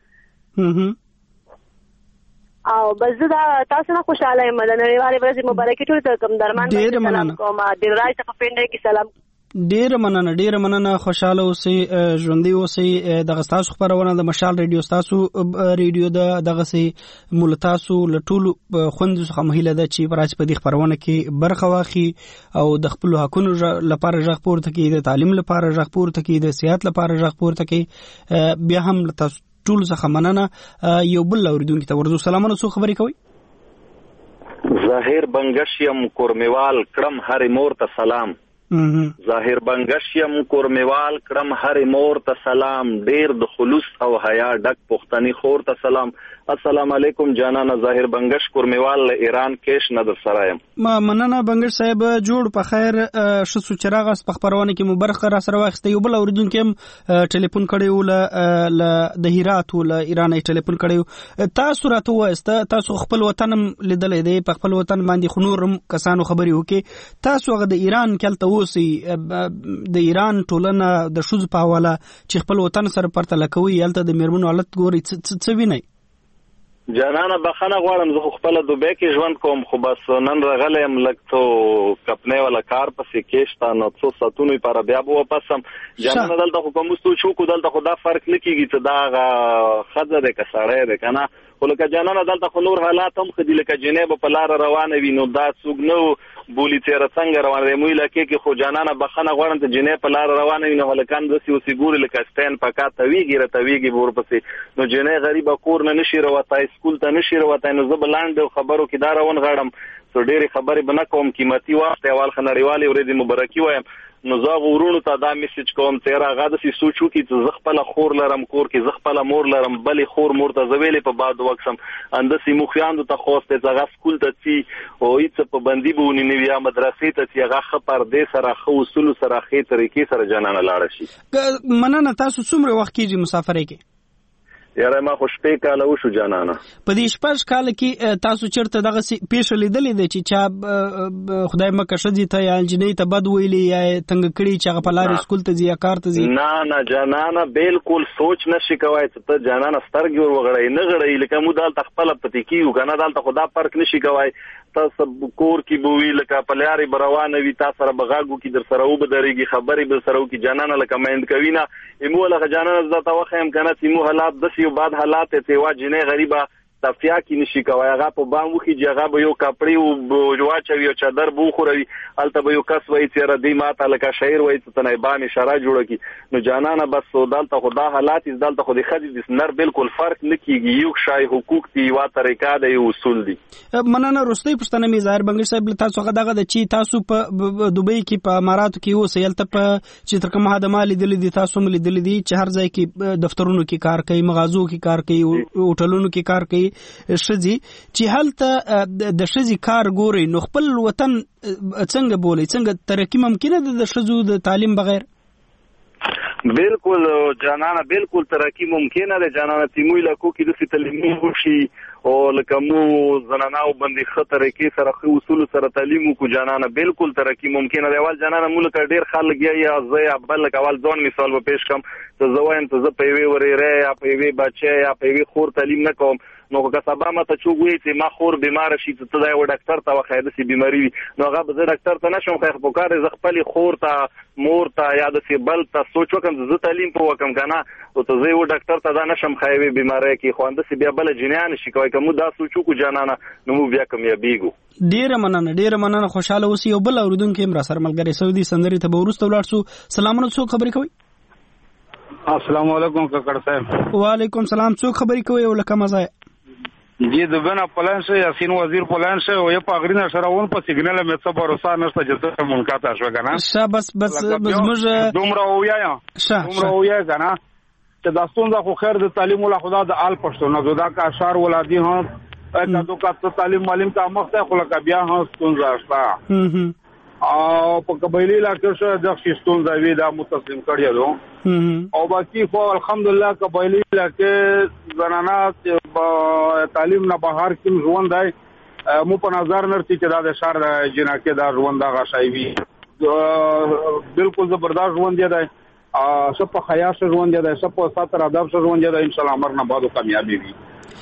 او بس زه دا تاسو نه خوشحاله یم د نړیوالې ورځې مبارکي ټولو ته کوم درمان باندې سلام کوم دلرای څخه پنډۍ کې سلام ډیره مننه ډیره مننه خوشاله اوسئ ژوندۍ اوسئ دغه ستاسو خپرونه د مشال ریډیو ستاسو ریډیو د دغسې مو له تاسو له ټولو خویندو څخه مهیله ده چې راځي په دې خپرونه کې برخه واخلي او د خپلو حقونو لپاره غږ پورته کړي د تعلیم لپاره غږ پورته کړي د صحت لپاره غږ پورته کړي بیا هم له تاسو ټولو څخه مننه یو بل اوریدونکي ته ورځو سلامونه څو خبرې کوئ ظاهر بنګش یم کورمیوال کړم هرې مور ته سلام ظاهر بنګش یم کورمیوال کړم هرې مور ته سلام ډیر د خلوص او حیا ډک پښتني خور ته سلام السلام علیکم جانانه ظاهر بنګش کورمیوال له ایران کېش نه در سره یم ما مننه بنګش صاحب جوړ په خیر ښه سو چې راغاست په خپرونه کې مو برخه را سره واخیسته یو بل اوریدونکی هم ټلیفون کړی و له د هرات و له ایران یې ټلیفون کړی و تاسو راته ووایست تاسو خپل وطن هم لیدلی دی په خپل وطن باندې خو نور هم کسانو خبرې وکړي تاسو هغه د ایران کې هلته اوسئ د ایران ټولنه د ښځو په حواله چې خپل وطن سره پرتله کوي هلته د میرمنو حالت ګورئ څه وینئ جانانه بخنه غواړم زه خو خپله دوبۍ کې ژوند کوم خو بس نن راغلی یم لږ څو کپنۍ والا کار پسې کېشته نو څو ساعتونو لپاره بیا به واپس سم جانانه دلته خو که موږ سوچ وکړو دلته خو دا فرق نه کېږي چې دا هغه ښځه دی که سړی دی که نه خو لکه جانانه دلته خو نور حالات هم ښه دي لکه جنۍ به په لاره روانه وي نو دا څوک نه بولي څېره څنګه روانه دی مو علاقې کې خو جانانه بخښنه غواړم چې جنۍ په لاره روانه وي نو هلکان داسې اوسې ګوري لکه سټین پکا تویږي را تویږي به ورپسې نو جنۍ غریبه کور نه نشي راوتی سکول ته نشي راوتی نو زه به لاندې خبرو کې دا راونغاړم څو ډېرې خبرې به نه کوم قیمتي وخت اول ښه نړیوالې ورځې مبارکي وایم نو زه ورونو ته دا میسج کوم چې راغه د سې سوچو کې چې زه خپل خور لرم کور کې زه خپل مور لرم بلې خور مور ته زویلې په بعد وقسم اند سې مخیاندو ته خوسته ځغه سکول ته چی او هیڅ په بندي بونی نه بیا مدرسې ته چې هغه خبر دې سره خو اصول سره خې طریقې سره جنانه لاړ شي. مننه. تاسو څومره وخت کېږي مسافرۍ کې؟ یاره ما خو شپې کاله وشو جانانه. په دې شپږ کاله کې تاسو چېرته دغه پیښه لیدلې ده چې چا خدای مکه ښځې ته یا نجلۍ ته بد ویلي یا تنګ کړي چې هغه په لارې سکول ته ځي یا کار ته ځي؟ نه نه جانانه بالکل سوچ نشي کوای چې ته جانانه سترګې ور وغړی نه غړی لکه مو دالته خپله پتې کېږو که نه دلته خو دا فرق نشي کوای. تاسو کور کې به وي لکه په لارې به روانه وي تا سره به غږ وکړي در سره وبدرېږي خبرې به سره وکړي جانانه لکه میند کوي نه ایمو لکه جانانه زه ته وښیم که نه چې ایمو حالات داسې یو بد حالات یې چې وا جنۍ غریبه تفیا کې نشي کوای هغه په بام وخی چې هغه به یو کپړې واچوي او چادر به وخوروي هلته به یو کس وایي چې ردی ماته لکه شاعر وایي چې تنه بامې شرا جوړه کړي. نو جانانه بس دلته خو دا حالات دلته خو د ښځې د نر بالکل فرق نه کېږي یو شای حقوق دي یوه طریقه ده یو اصول دي. مننه. وروستۍ پوښتنه مې ظاهر بنګړي صاحب له تاسو څخه دغه ده چې تاسو په دوبۍ کې په اماراتو کې اوسئ هلته په چې تر کومه حده ما لیدلي دي تاسو هم لیدلي دي چې هر ځای کې دفترونو کې کار کوي مغازو کې کار کوي هوټلونو کې کار کوي ښځې چې هلته د ښځې کار ګوري نو خپل وطن څنګه بولي څنګه ترقي ممکنه ده د ښځو د تعلیم بغیر؟ بالکل جانانه بالکل ترقی ممکنه ده جانانه تیموی لکو کې د تعلیمي وشي او لکه مو زنانو باندې خطرې کې سره خو اصول سره تعلیم کو جانانه بالکل ترقی ممکنه ده. اول جانانه ملک ډیر خلک یا زه بل اول ځون مثال به پیش کوم ته زوایم ته زه په وی ورې یا په وی بچي یا په وی خور تعلیم نه کوم نو که سبا ما ته چوغوي چې ما خور بیمار شي ته ته یو ډاکټر ته وخایده سي بیماری نو هغه به ډاکټر ته نشم خو په کار ز خپل خور ته مور ته یا د سی بل ته سوچ وکم زه تعلیم په وکم کنه او ته زه یو ډاکټر ته دا نشم خایوي بیماری کې خو اند سي بیا بل جنان شي کوي کوم دا سوچو کو جانانه نو بیا کوم یا بیګو. ډیره مننه ډیره مننه. خوشاله اوسئ. یو بل اوریدونکو هم را سره ملګری سعودي سندري ته به ورسته ولاړ شو. سلامونه. څوک خبرې کوي؟ السلام علیکم ککړ صاحب. وعلیکم سلام. څوک خبرې کوي او لکه مزه جی دبنا پلان شه یاسین وزیر پلان شه او یا پاغرینه شراون په سیګنل مې څه بروسا نشته چې څه مونږه شو کنه شه بس بس موږ دومره ویا شه دومره ویا کنه چې داستون دا خو خیر د تعلیم ولا خدا د آل پښتو نه زدا کا اشعار ولادي ها کدو کا تعلیم معلم کا مخته خلک بیا ها ستون راځه او په قبایلی علاقې سره د شستون ځای دا متسلیم کړی دو او باقي خو الحمدلله قبایلی علاقې زنانه تعلیم نه بهر کوم ژوند دی مو په نظر نرتي چې دا د شهر جنکه دا ژوند دا غشای وي بالکل زبردست ژوند دی سب په خیا سره ژوند دی سب په ساتر ادب سره ژوند دی ان شاء الله امر نه بعد کامیابی وي.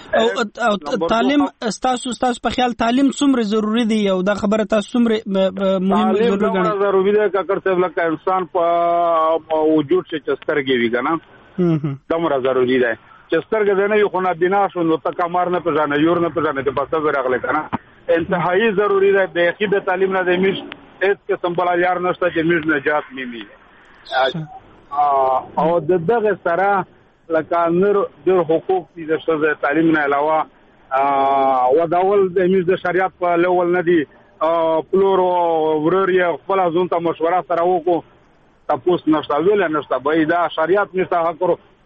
او تعلیم تاسو تاسو په خیال تعلیم څومره ضروری دی او دا خبره تاسو څومره مهمه ضروري ګڼئ؟ ضروري ده کاکړ صاحب لکه انسان په وجود چې سترګې وي کنه دومره ضروری ده چې سترګې نه وي خو نه بنا شو نو تک مار نه پېژنه یور نه پېژنه ته بس راغله کنه انتهایی ضروری ده د عقیده تعلیم نه د میش هیڅ قسم بل یار نشته چې میش نجات نیمي او د دغه سره لکه نور ډېر حقوق دي د ښځې تعلیم نه علاوه وداول د میز د شریعت په لول نه دي پلور ورور یې خپل ځون ته مشوره سره وکړو تاسو نشته ویل نشته به دا شریعت نشته حق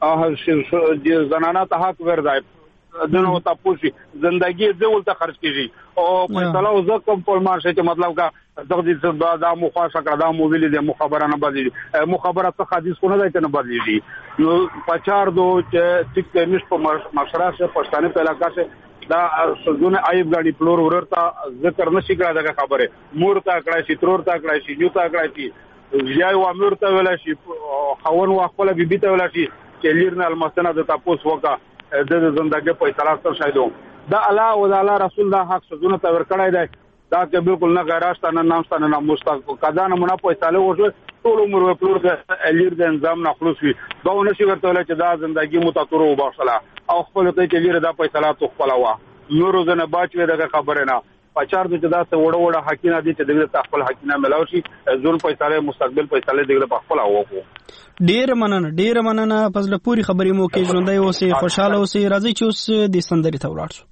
ورو زنانه ته حق ورځي دنو تاسو زندگی ډول ته خرج کیږي او فیصله او زکم په مارشه چې مطلب کا دغه د مخاصه کړه د موبایل د مخابره نه بدلی مخابره څخه حدیث کو نه دی کنه بدلی نو پچار دو چې چې مش په مشره شه پښتانه په علاقہ شه دا سونه عیب غاډي پلور ورته ذکر نشي کړه دغه خبره مور تا کړه شي ترور تا کړه شي یو تا کړه شي ځای و امر ته ولا شي خاون واخله بیبي ته ولا شي چې لیر نه المسنه د تاسو وکا د زندګي په اطلاع سره شایدو دا الله او د الله رسول دا حق سونه ته ور کړای دی دا چې بالکل نه غیراشته نه نامسته نه مستق کدا نه مونږ په اطلاع وځو ټول عمر وکړو د لیر د نظام نه خلاص وي دا نشي ورته ولا چې دا زندګي متاتور وباسله او خپل ته چې لیر دا په اطلاع تو خپل وا نور زنه باچوي دغه خبره نه پچار د چې دا څه وړه وړه حقینه دي چې دغه خپل حقینه ملاوي شي ځول په اطلاع مستقبل په اطلاع دغه په خپل وو ډیر مننه ډیر مننه پس له پوری خبرې مو کې ژوندۍ اوسئ خوشاله اوسئ راځي چې اوس د سندري ته ولاړ شو.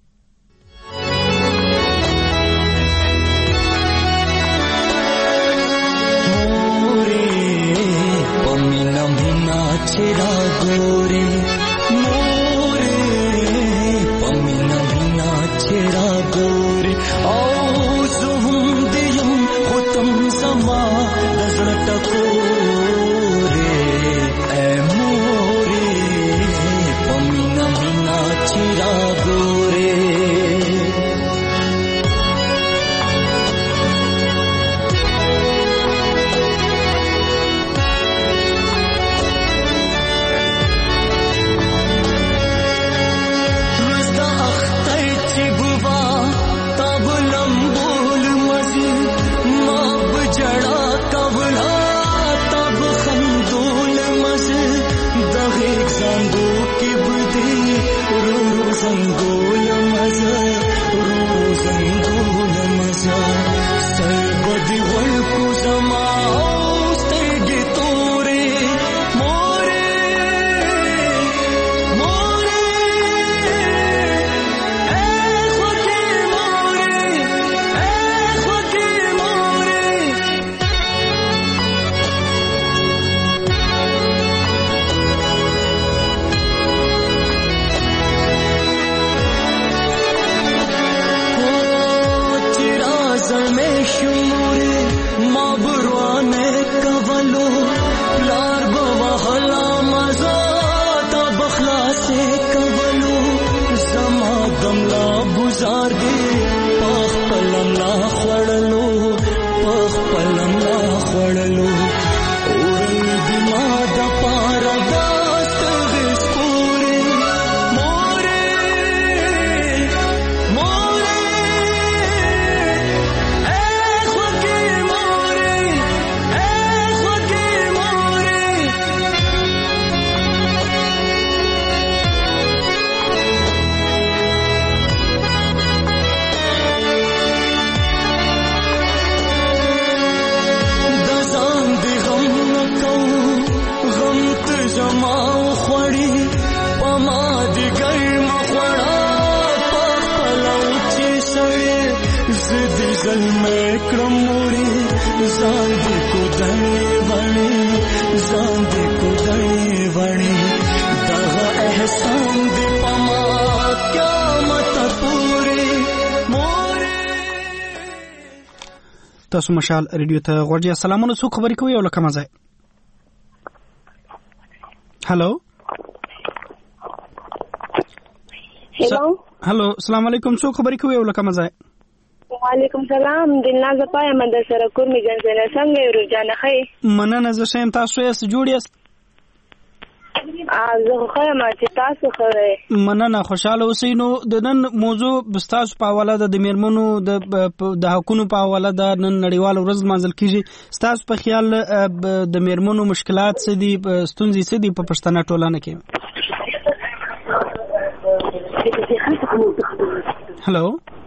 مورې بل مې کړم مورې ځان دې کوډنې وړې ځان دې کوډنې وړې دغه احسان دې پما قیامت پورې مورې. تاسو مشال ریډیو ته غوړی. سلامونه، څوک خبرې کوي او لکه مزه؟ هلو هلو هلو السلام علیکم، څوک خبرې کوي او لکه مزه؟ وعلیکم سلام، دلناز پایم د سره کور می جن سره څنګه یو رجانه خې مننه. زه شیم، تاسو یې جوړ یاست؟ ا زه خو ما چې تاسو خره مننه، خوشاله اوسئ. نو د نن موضوع بستاسو په حواله د میرمنو د د حقونو په حواله د نن نړیوال ورځ مانځل کیږي. ستاسو په خیال د میرمنو مشکلات څه دي، ستونزې څه دي په پښتنه ټولنه کې؟ هلو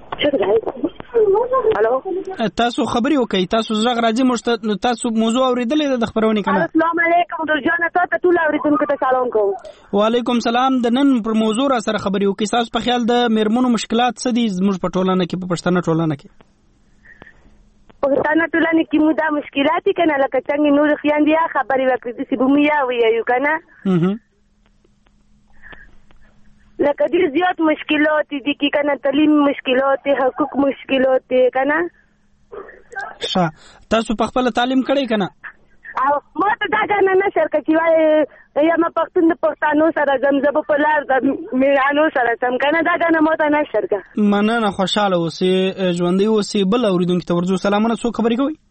هلو تاسو خبري وکي، تاسو زړه راځي مشت، نو تاسو موضوع اوریدلې د خبرونه کنه؟ السلام علیکم درجانه، ته ټول اوریدونکو ته سلام کوم. وعلیکم سلام. د نن پر موضوع را سره خبري وکي. تاسو په خیال د میرمنو مشکلات څه دي زموږ په ټولنه کې، په پښتنه ټولنه کې؟ پښتنه ټولنه کې مودا مشکلات کنه، لکه څنګه نور خیان دي خبري وکړي چې بومیا ویو کنه، اها لکه ډیر زیات مشکلات دي کې کنه، تعلیم مشکلات، حقوق مشکلات دي کنه. ښه، تاسو په خپل تعلیم کړی کنه؟ او ما ته دا کنه نه شرکت چې وای یا ما پښتون د پښتنو سره زمزب په لار د میرانو سره سم کنه، دا کنه ما ته نه شرکت. مننه، خوشاله اوسئ، ژوندۍ اوسئ. بل اوریدونکو ته ورځو. سلامونه، څوک خبرې کوي؟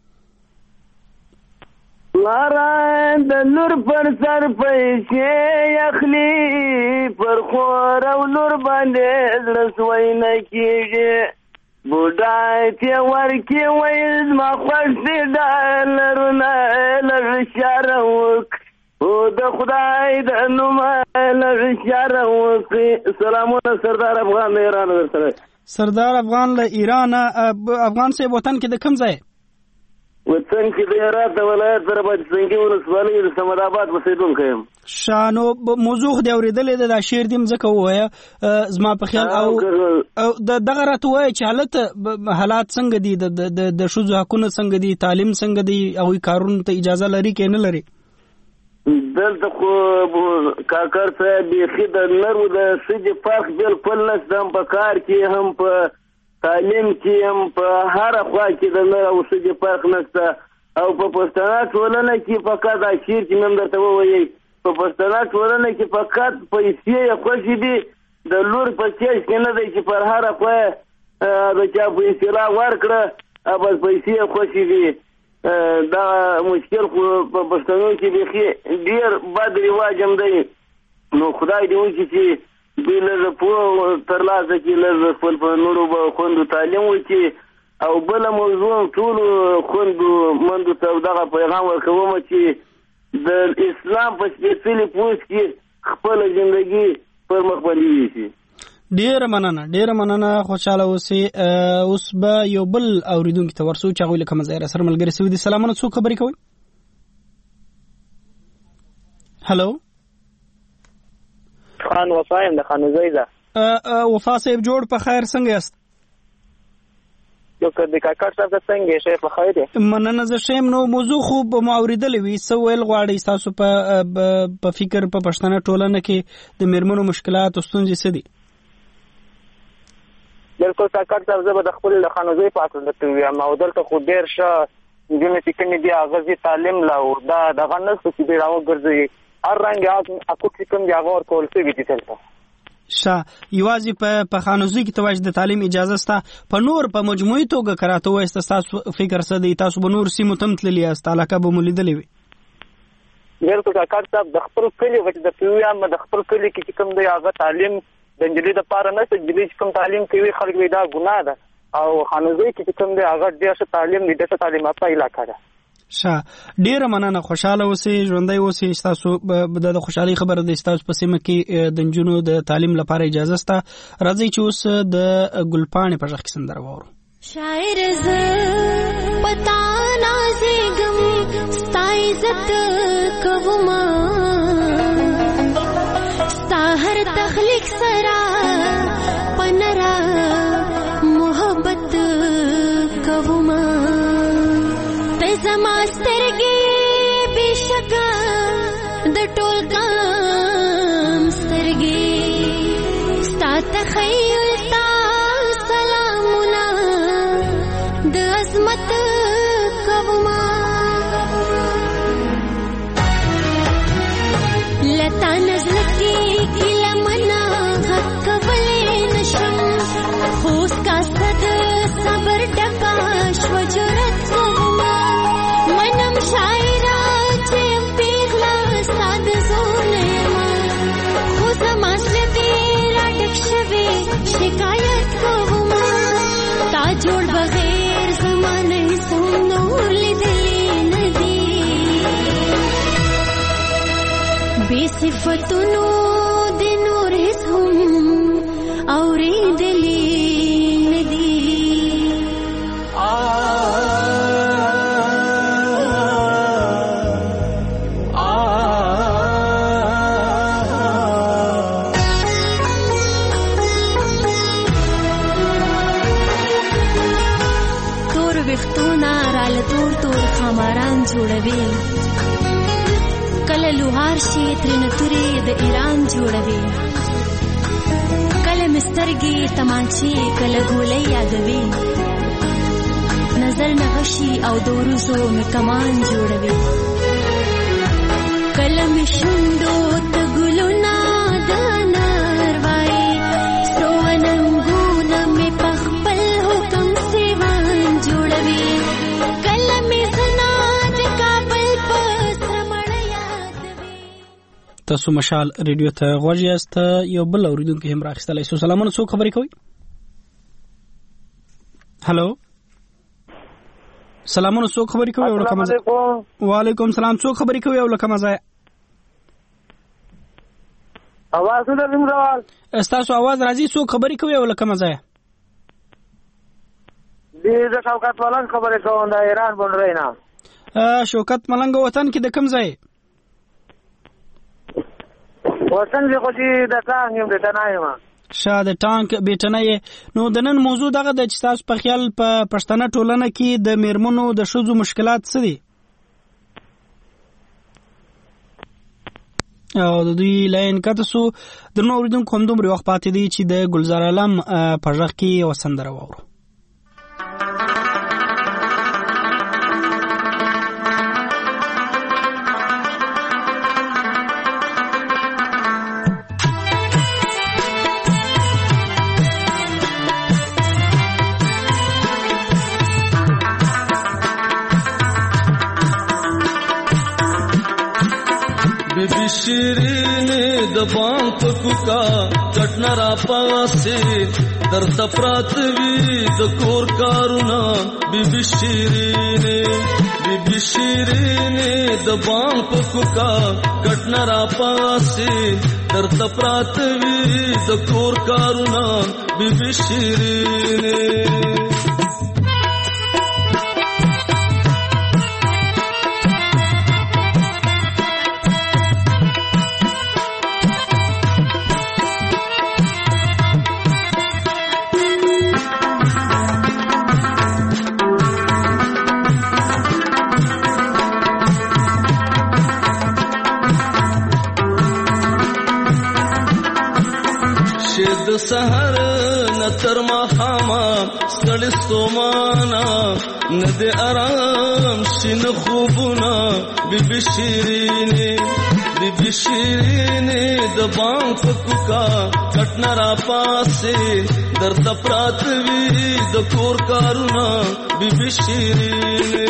لاران د نور پر سر پیسې اخلي، پر خور او نور باندې زړه سوی نه کېږي، بوډای ته ورکې وایي زما خوښ دي ډالرونه لږ اشاره وکړي، او د خدای د نومه لږ اشاره وکړي. سلامونه، سردار افغان له ایران در سره. سردار افغان له ایران. افغان صاحب وطن کې د کوم ځای؟ وطن کې د هرات ولایت سره باندې څنګه ولسوالۍ د سمد آباد اوسېدونکی یم. شانو موضوع خو دې اورېدلې ده، دا شعر دې مځکه ووایه زما په خیال. او د دغه راته ووایه چې حالت حالات څنګه دي، د ښځو حقونه څنګه دي، تعلیم څنګه دي، هغوی کارونو ته اجازه لري که نه لري؟ دلته خو کاکړ صاحب بیخي د نرو د ښځې فرق بالکل نشته، هم په کار کې هم په تعلیم کې هم په هره خوا کې د نر او ښځې فرق نشته. او په پښتنه ټولنه کې فقط دا شعر چې مې هم درته ووایي، په پښتنه ټولنه کې فقط پیسې یې خوښې دي، د لور په چیش کې نه دی چې پر هره خوا د چا په اصطلاح ورکړه بس پیسې یې خوښې دي. دا مشکل خو په پښتنو کې بیخي ډېر بد رواج هم دی. نو خدای دې وکړي چې دوی لږ پوه ترلاسه کړي، لږ خپل په نورو به خویندو تعلیم وکړي. او بله موضوع ټولو خویندو مندو ته دغه پیغام ورکوم چې د اسلام په سپېڅلي پوځ کې خپله زندګي پر مخ باندې یوسي. ډیره مننه، ډیره مننه، خوشاله اوسئ. اوس به یو بل اوریدونکي ته ورسو چې هغوی له کومه ځایه راسره ملګري سوي دي. سلامونه، څوک خبرې کوي؟ هلو خان وفا یم د خانوزۍ ده. وفا صاحب جوړ په خیر، څنګه یاست؟ یو که د کاکړ صاحب ته څنګه یې؟ ښه په خیر یې؟ مننه، زه ښه یم. نو موضوع خو به مو اورېدلې وي، څه ویل غواړئ ستاسو په فکر په پښتنه ټولنه کې د میرمنو مشکلات او ستونزې څه دي؟ بلکل کاکړ صاحب، زه به د خپل د خانوزۍ په اړه درته ووایم. او دلته خو ډېر ښه نجونې چې کومې دي هغه زی تعلیم لا او دا دغه نشته چې دوی راوګرځوي، هر رنګ حقوق چې کوم دي هغه ورکول شوي دي دلته. ښه، یوازې په خانوزۍ کې ته وایي د تعلیم اجازه شته، په نور په مجموعي توګه که راته ووایاست ستاسو فکر څه دی؟ تاسو به نور سیمو ته هم تللي یاست، علاقه به مو لیدلې وي؟ بلکل کاکړ صاحب، د خپل کلي چې د پیویم د خپل کلي کې چې کوم دی هغه تعلیم د نجلۍ دپاره نشته. نجلۍ چې کوم تعلیم کوي خلک وایي دا ګناه ده، او خانوزۍ کې چې کوم دی هغه ډېر ښه تعلیم دی، ډېر ښه تعلیم یافته علاقه ده. ښه، ډیره مننه، خوشاله اوسئ، ژوندۍ اوسئ. ستاسو د خوشحالۍ خبره ده، ستاسو په سیمه کې د نجونو د تعلیم لپاره اجازه شته. راځئ چې اوس د ګلپاڼې په غږ کې سندره واورو. شاعر زه پتا نازېږم، ستا عزت کومه، ستا هر تخلیق سره پنرا محبت کوم. ټول کام سترګې ستا تخیل تا سلامونه د عظمت کوما لتا نزل کې ګیله منا حق کولې نشم خوس کا صد صبر ډکا شو جرأت کوما منم شاعرا چې پیغلا ساده زونه ما خو زما سلګي را ډک شوي شکایت کوما تا جوړ بغیر زمانه سونو لیدلې ندی بے صفتونو د نور هیڅ هم اورېدلې ندی تور وختونه راله تور تور خماران جوړوي کله لوهار شي ترنه تورې د ایران جوړوي کله مسترګې تمانچې کله ګولۍ یادوي نظر نغشي او د وروزو مې کمان جوړوي کله مې شونډو ته ګلونه د انار وایي سرو اننګونه مې په خپل حکم سیوان جوړوي کله مې زنا د کابل په سره مړه یادوي. تاسو مشال ریډیو ته غوږ یاست. یو بل اوریدونکي هم راخیستلی سو. سلامونه، څوک خبرې کوي؟ هلو سلامونه، څوک خبرې کوي؟ السلام علیکم. وعلیکم السلام. څوک خبرې کوي او لکه مزه اواز درم راوال استاسو اواز راځي. څوک خبرې کوي او لکه مزه دې د شوکت ملنګ خبرې کوم د ایران بونډري نه. شوکت ملنګ وطن کې د کوم ځای؟ وطن کې خو دې د ټانګ یم د تنایم شاه د ټانک بیٹنه. نو د نن موضوع دغه د چې تاسو په خیال په پښتنه ټولنه کې د میرمنو د ښځو مشکلات څه دي او د دوی لاین کته سو د نو اوریدونکو هم دومره وخت پاتې دي چې د ګلزار علم په ژغ کې یو سندره واورو. شیرینه د بام پکوکا کټنا را پاسه درد پراتوي د کور کارونا بیبي شیرینه بیبي شیرینه د بام پکوکا کټنا را پاسه درد پراتوي د کور کارونا بیبي شیرینه. سحر نتر مخاما ستړي ستومانا ند آرام شین خوبنا بیبي شیرینه بیبي شیرینه د بام پکوکا کټنا را پاسه درد پراتوي د کور کارونا بیبي شیرینه.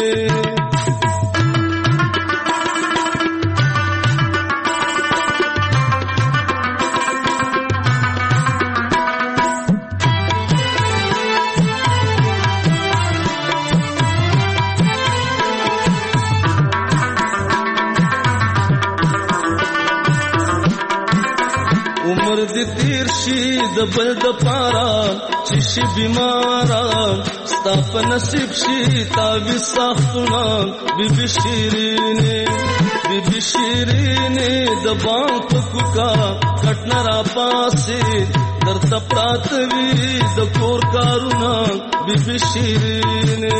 تیر شي د بل د پارا چې شي بیمارا ستا په نصیب شي تاوي ساختونه بیبي شیرینه بیبي شیرینه د بام پکوکا کټنا را پاسه درته پراتوي د کور کارونا بیبي شیرینه.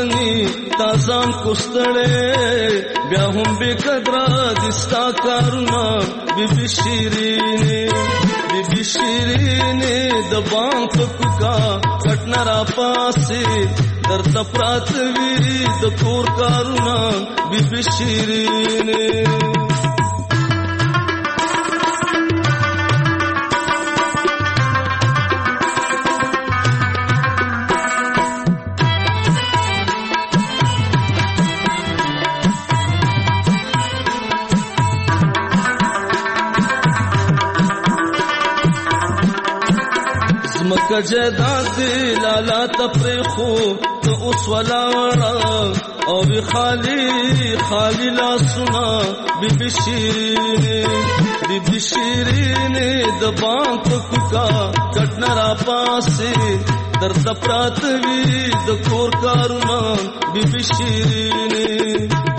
غني تازان کوستړې بیا هم به قدر دستا کارونه بیبي شیرینې بیبي شیرینې د بانک کوکا کټنا را پاسې درته پرات وی د کور کارونه بیبي شیرینې مکه جیداد دی لالا تپریخو تو اس ولاړه او وی خالی خالی لا سنا بیبي شیرینې بیبي شیرینې د بانک کوکا کټنا را پاسې درته پرات وی د کور کارونه بیبي شیرینې